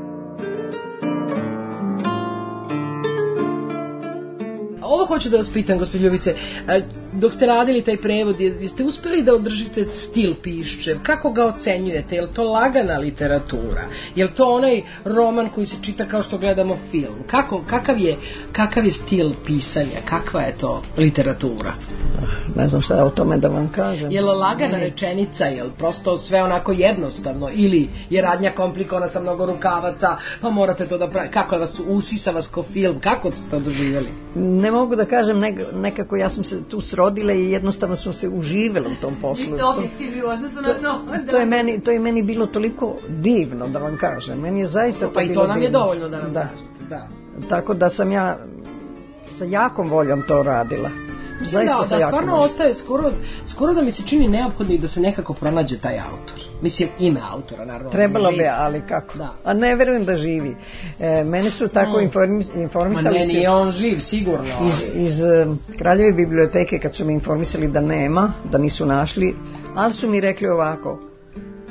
[SPEAKER 4] Ovo hoću da vas pitam, gospođo Ljubice, dok ste radili taj prevod, jeste uspeli da održite stil Piščev? Kako ga ocenjujete? Je li to lagana literatura? Je li to onaj roman koji se čita kao što gledamo film? Kakav je stil pisanja? Kakva je to literatura?
[SPEAKER 5] Ne znam šta je o tome da vam kažem.
[SPEAKER 4] Je li lagana rečenica? Je li prosto sve onako jednostavno? Ili je radnja komplikovana sa mnogo rukavaca, pa morate to da pravite? Kako vas usisa vas ko film? Kako ste to doživjeli?
[SPEAKER 5] Ne mogu da kažem, nekako ja sam se tu srodila i jednostavno sam se uživjela u tom poslu.
[SPEAKER 3] Vi ste objektivni u odnosu na to.
[SPEAKER 5] To je meni bilo toliko divno, da vam kažem. Meni je zaista to bilo divno.
[SPEAKER 4] Pa i to nam je dovoljno da nam kažem. Da.
[SPEAKER 5] Tako da sam ja sa jakom voljom to radila. Zaista sa jakom
[SPEAKER 4] stvarno
[SPEAKER 5] voljom.
[SPEAKER 4] Ostaje skoro da mi se čini neophodno da se nekako pronađe taj autor. Mislim, ime autora, naravno.
[SPEAKER 5] Trebalo bi, ali kako? Da. A ne verujem da živi. Mene su tako informisali...
[SPEAKER 4] Ma ne, nije on živ, sigurno.
[SPEAKER 5] Iz Kraljeve biblioteke, kad su me informisali da nema, da nisu našli, ali su mi rekli ovako,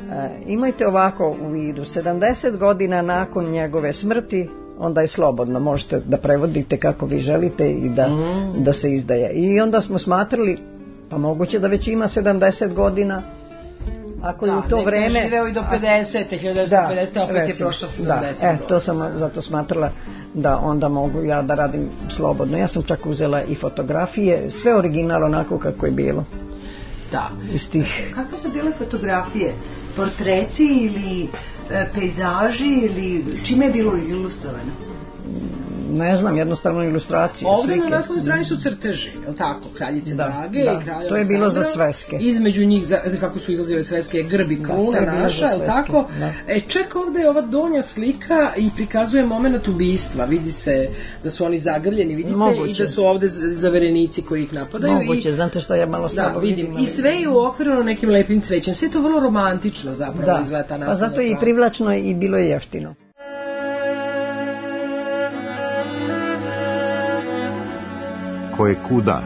[SPEAKER 5] Imajte ovako u vidu, 70 godina nakon njegove smrti, onda je slobodno, možete da prevodite kako vi želite i da se izdaje. I onda smo smatrali, pa moguće da već ima 70 godina, ako je u to vreme... Da,
[SPEAKER 4] živeo i do 50. 1950. opet je prošlo 70 godina.
[SPEAKER 5] To sam zato smatrala da onda mogu ja da radim slobodno. Ja sam čak uzela i fotografije, sve original onako kako je bilo.
[SPEAKER 4] Da.
[SPEAKER 5] Iz tih...
[SPEAKER 3] Kakve su bile fotografije? Portreti ili pejzaži ili čime je bilo ilustrovano?
[SPEAKER 5] Ne znam, jednostavno ilustracije,
[SPEAKER 4] ovdje
[SPEAKER 5] slike.
[SPEAKER 4] Na naslovnoj strani su crteži, je li tako? Kraljice Drage i kralja
[SPEAKER 5] to je bilo za sveske.
[SPEAKER 4] Između njih, kako su izlazile sveske, grb i kruna naša, je li tako? Ček, ovdje je ova donja slika i prikazuje moment ubistva. Vidi se da su oni zagrljeni, vidite, i da su ovdje zaverenici koji ih napadaju.
[SPEAKER 5] Moguće, znate što ja malo slabo vidim.
[SPEAKER 4] I sve je uokvirano nekim lepim cvećem. Sve je to vrlo romantično zapravo izgleda ta naslovna strana.
[SPEAKER 5] Pa zato je i privlačno i bilo je jeftino.
[SPEAKER 1] Ko je kuda?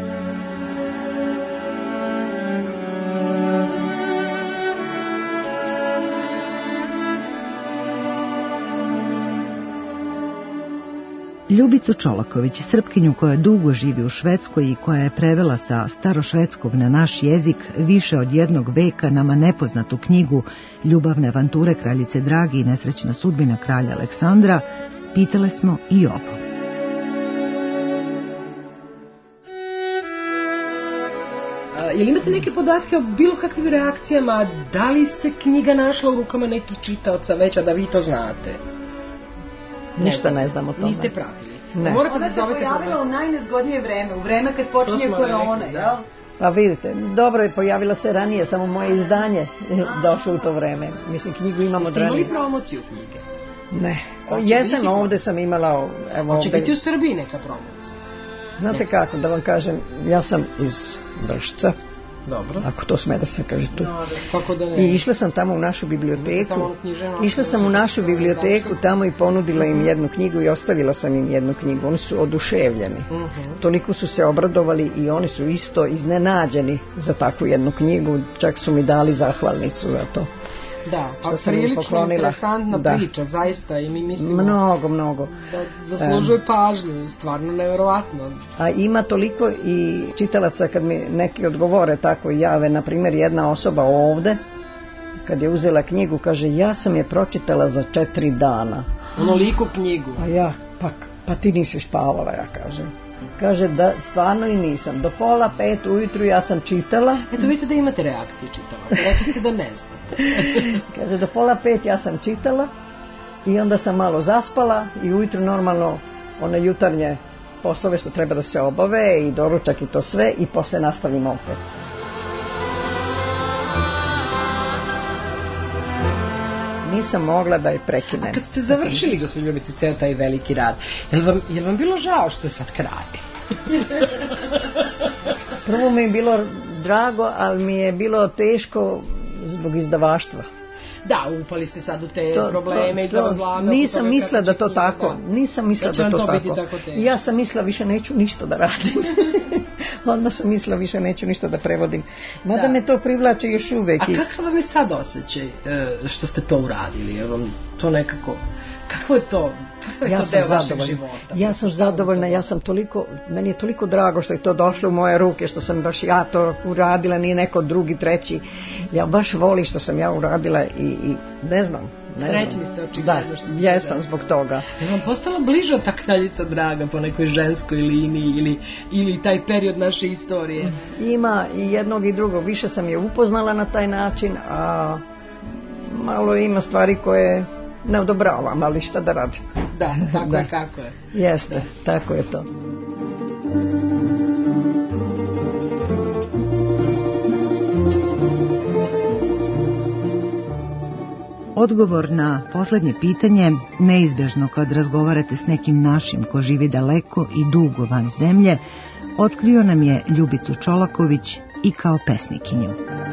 [SPEAKER 3] Ljubicu Čolaković, Srpkinju koja dugo živi u Švedskoj i koja je prevela sa starošvedskog na naš jezik više od jednog veka nama nepoznatu knjigu Ljubavne avanture kraljice Drage i nesrećna sudbina kralja Aleksandra, pitale smo i ovo.
[SPEAKER 4] Jel imate neke podatke o bilo kakvim reakcijama? Da li se knjiga našla u rukama nekih čitaoca već, a da vi to znate?
[SPEAKER 5] Ništa ne znam o tome.
[SPEAKER 4] Niste pratili?
[SPEAKER 5] Ne.
[SPEAKER 3] Ona se pojavila u najnezgodnije vreme, u vreme kad počinje korona, jel?
[SPEAKER 5] Pa vidite, dobro je, pojavila se ranije, samo moje izdanje došlo u to vreme. Mislim, knjigu imamo od ranije.
[SPEAKER 4] Jeste imali promociju knjige?
[SPEAKER 5] Ne. Jesam, ovdje sam imala...
[SPEAKER 4] Hoće biti u Srbiji neka promocija?
[SPEAKER 5] Znate kako, da vam kažem, ja sam iz Vršca.
[SPEAKER 4] Dobro.
[SPEAKER 5] Ako to sme da se kaže tu.
[SPEAKER 4] Kako da ne?
[SPEAKER 5] I išla sam tamo u našu biblioteku. Išla sam u našu biblioteku tamo i ponudila im jednu knjigu i ostavila sam im jednu knjigu. Oni su oduševljeni. Toliko su se obradovali i oni su isto iznenađeni za takvu jednu knjigu. Čak su mi dali zahvalnicu za to.
[SPEAKER 4] Da, pa prilično interesantna priča, zaista, i mi mislimo...
[SPEAKER 5] Mnogo.
[SPEAKER 4] Da zaslužuje pažnju, stvarno nevjerovatno.
[SPEAKER 5] A ima toliko i čitalaca kad mi neki odgovore tako i jave, na primjer jedna osoba ovde, kad je uzela knjigu, kaže, ja sam je pročitala za 4 dana.
[SPEAKER 4] Onoliku knjigu.
[SPEAKER 5] A ja, pa ti nisi spavala, ja kažem. Kaže da stvarno i nisam. Do 4:30 ujutru ja sam čitala.
[SPEAKER 4] Eto vidite da imate reakcije čitala. Rekli ste da ne znate.
[SPEAKER 5] Kaže do 4:30 ja sam čitala i onda sam malo zaspala i ujutru normalno one jutarnje poslove što treba da se obave i doručak i to sve i posle nastavim opet. Nisam mogla da je prekinem.
[SPEAKER 4] A kad ste završili, gospođo Ljubice, ceo taj veliki rad, je li vam bilo žao što je sad kraj?
[SPEAKER 5] Prvo mi je bilo drago, ali mi je bilo teško zbog izdavaštva.
[SPEAKER 4] Da, upali ste sad u te probleme i zavazglavne.
[SPEAKER 5] Nisam mislila da to tako. Nisam mislila da to tako. Ja sam mislila više neću ništa da radim. Onda sam mislila više neću ništa da prevodim. Mada me to privlače još uvek.
[SPEAKER 4] A kakav vam je sad osjećaj što ste to uradili? Je vam to nekako... Kako je to?
[SPEAKER 5] Ja sam zadovoljna. Ja sam zadovoljna, meni je toliko drago što je to došlo u moje ruke, što sam baš ja to uradila, nije neko drugi, treći. Ja baš volim što sam ja uradila i ne znam.
[SPEAKER 4] Srećni ste očigledno.
[SPEAKER 5] Da, jesam zbog toga.
[SPEAKER 4] Je vam postala bliža ta kraljica Draga po nekoj ženskoj liniji ili taj period naše istorije?
[SPEAKER 5] Ima i jednog i drugog. Više sam je upoznala na taj način, a malo ima stvari koje ne odobravam, ali šta da radim.
[SPEAKER 4] Da, tako je kako je.
[SPEAKER 5] Jeste, tako je to.
[SPEAKER 3] Odgovor na poslednje pitanje, neizbježno kad razgovarate s nekim našim ko živi daleko i dugo van zemlje, otkrio nam je Ljubicu Čolaković i kao pesnikinju.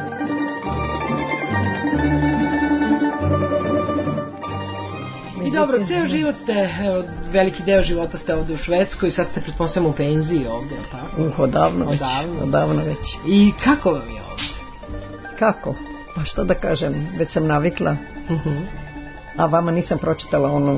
[SPEAKER 4] I dobro, ceo život ste, veliki deo života ste ovdje u Švedskoj, sad ste pretpostavljamo u penziji ovdje, tako?
[SPEAKER 5] Odavno već.
[SPEAKER 4] I kako vam je ovdje?
[SPEAKER 5] Kako? Pa što da kažem, već sam navikla, a vama nisam pročitala onu.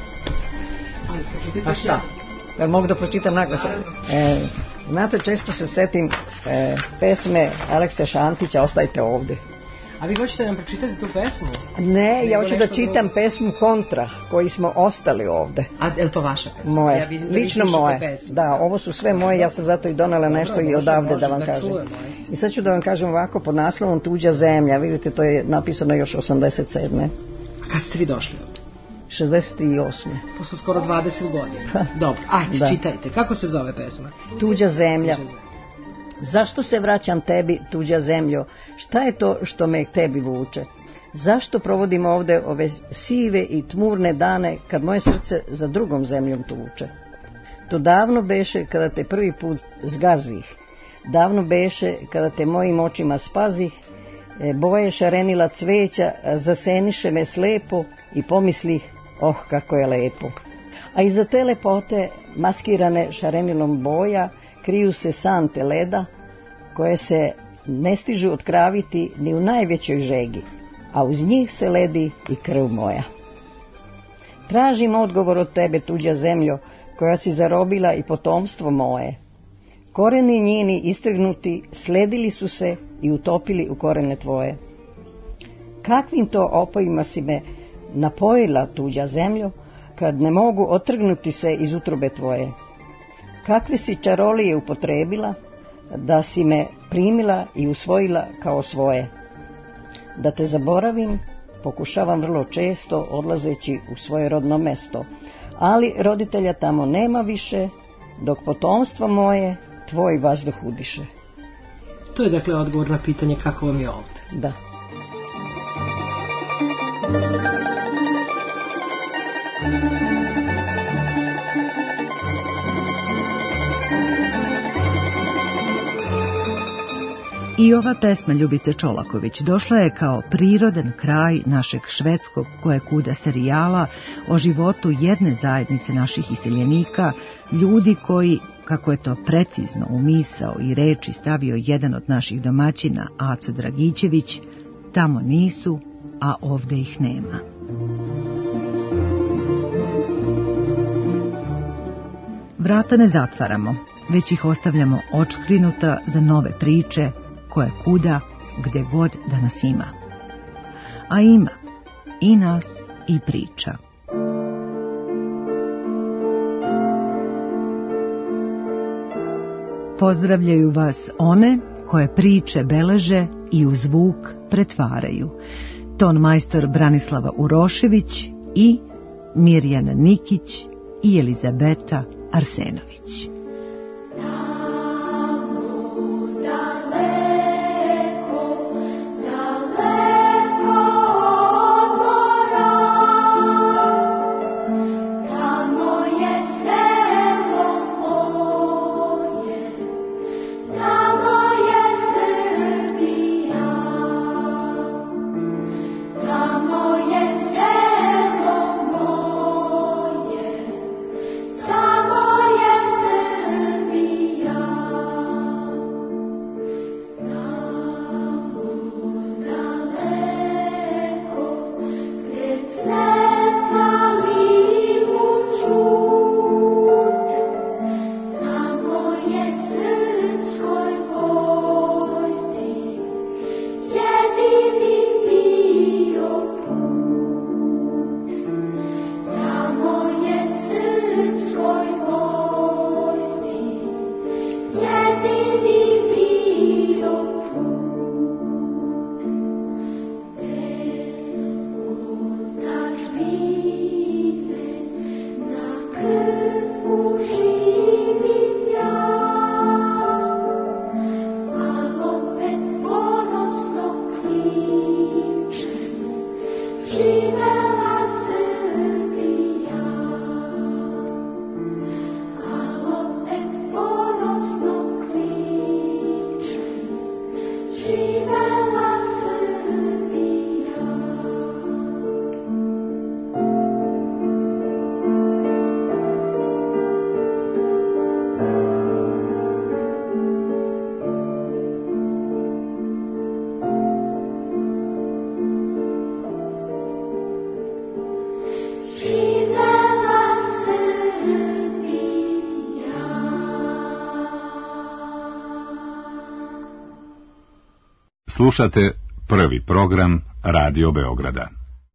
[SPEAKER 5] A šta? Jel mogu da pročitam naglas? Znate, često se setim pesme Alekse Šantića Ostajte ovde.
[SPEAKER 4] A vi hoćete nam pročitati tu pesmu?
[SPEAKER 5] Ne, ja hoću da čitam pesmu Kontra, koji smo ostali ovde.
[SPEAKER 4] A je li to vaša pesma?
[SPEAKER 5] Moje,
[SPEAKER 4] ja vidim
[SPEAKER 5] lično moje. Da, ovo su sve moje, ja sam zato i donela nešto i odavde da vam kažem. I sad ću da vam kažem ovako pod naslovom Tuđa zemlja, vidite, to je napisano još 87.
[SPEAKER 4] A kad ste vi došli ovde?
[SPEAKER 5] 68.
[SPEAKER 4] Posle skoro 20 godina. Dobro, ajde, čitajte. Kako se zove pesma?
[SPEAKER 5] Tuđa zemlja. Zašto se vraćam tebi, tuđa zemljo? Šta je to što me k tebi vuče? Zašto provodim ovde ove sive i tmurne dane kad moje srce za drugom zemljom tuče? To davno beše kada te prvi put zgazih. Davno beše kada te mojim očima spazih. Boje šarenila cveća zaseniše me slepo i pomislih, oh kako je lepo. A iza te lepote maskirane šarenilom boja kriju se sante leda koje se ne stižu otkraviti ni u najvećoj žegi, a uz njih se ledi i krv moja. Tražim odgovor od tebe, tuđa zemljo, koja si zarobila i potomstvo moje. Koreni njeni istrgnuti sledili su se i utopili u korene tvoje. Kakvim to opojima si me napojila, tuđa zemljo, kad ne mogu otrgnuti se iz utrobe tvoje? Kakve si čarolije upotrebila, da si me primila i usvojila kao svoje? Da te zaboravim, pokušavam vrlo često odlazeći u svoje rodno mesto, ali roditelja tamo nema više, dok potomstvo moje tvoj vazduh udiše.
[SPEAKER 4] To je dakle odgovor na pitanje kako vam je ovde.
[SPEAKER 5] Da.
[SPEAKER 3] I ova pesma Ljubice Čolaković došla je kao prirodan kraj našeg švedskog kojekuda serijala o životu jedne zajednice naših iseljenika, ljudi koji, kako je to precizno u misao i reči stavio jedan od naših domaćina, Aco Dragićević, tamo nisu, a ovde ih nema. Vrata ne zatvaramo, već ih ostavljamo očkrinuta za nove priče, koje kuda, gde god da nas ima. A ima i nas i priča. Pozdravljaju vas one koje priče beleže i u zvuk pretvaraju. Ton majstor Branislava Urošević i Mirjana Nikić i Elizabeta Arsenović.
[SPEAKER 6] Tamo je
[SPEAKER 1] Slušate prvi program Radio Beograda.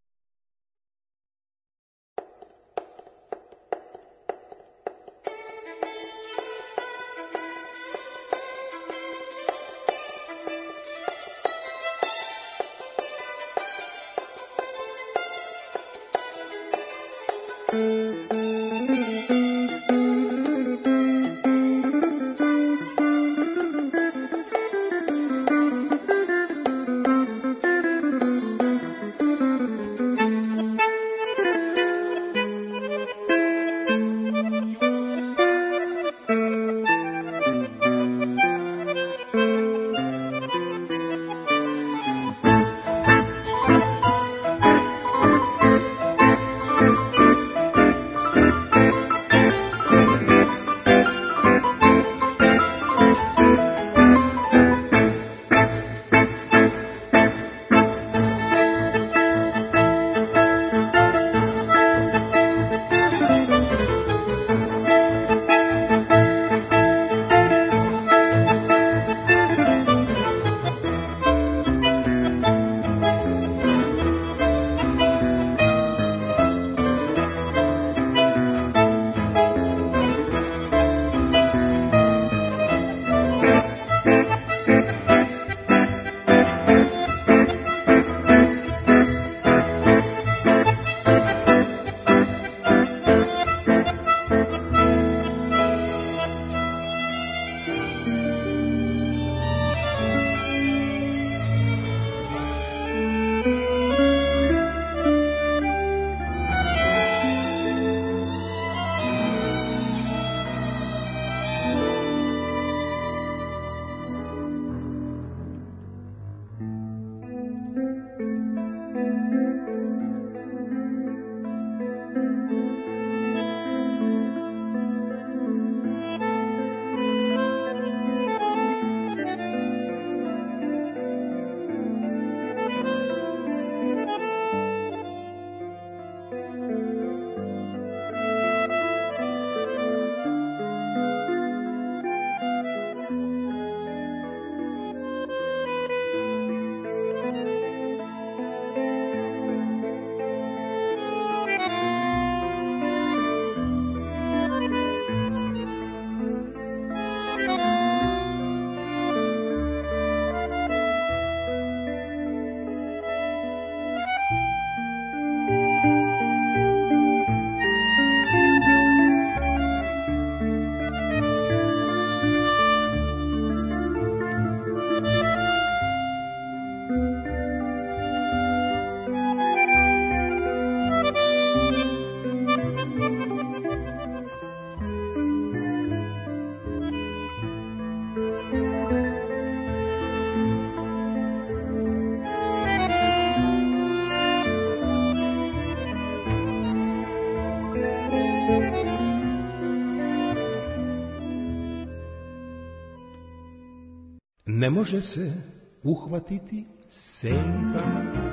[SPEAKER 6] Ne može se uhvatiti senka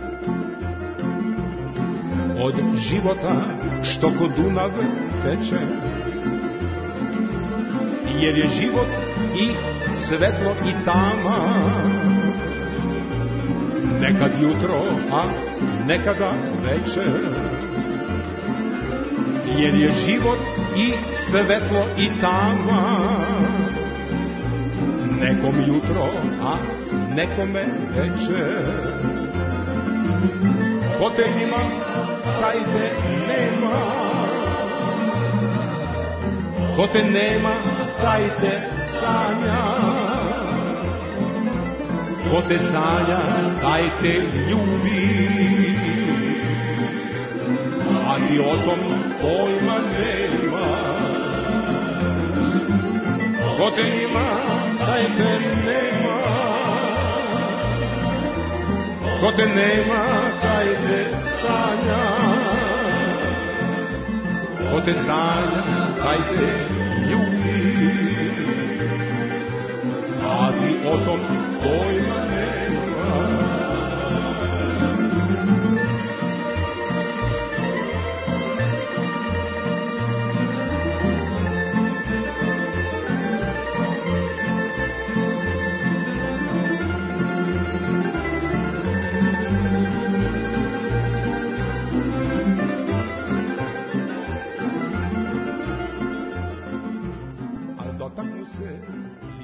[SPEAKER 6] od života što ko Dunav teče, jer je život i svetlo i tama, nekad jutro, a nekada večer, jer je život i svetlo i tama, nekom jutro, a nekome večer. Ko te ima, taj te nema, ko te nema, taj te sanja, ko te sanja, taj te ljubi, a ti o tom pojma nema. Ko te ima, taj te nema, ko te nema, taj te sanja, ko te sanja, taj te ljubi, a ti o tom pojma nema. taknu se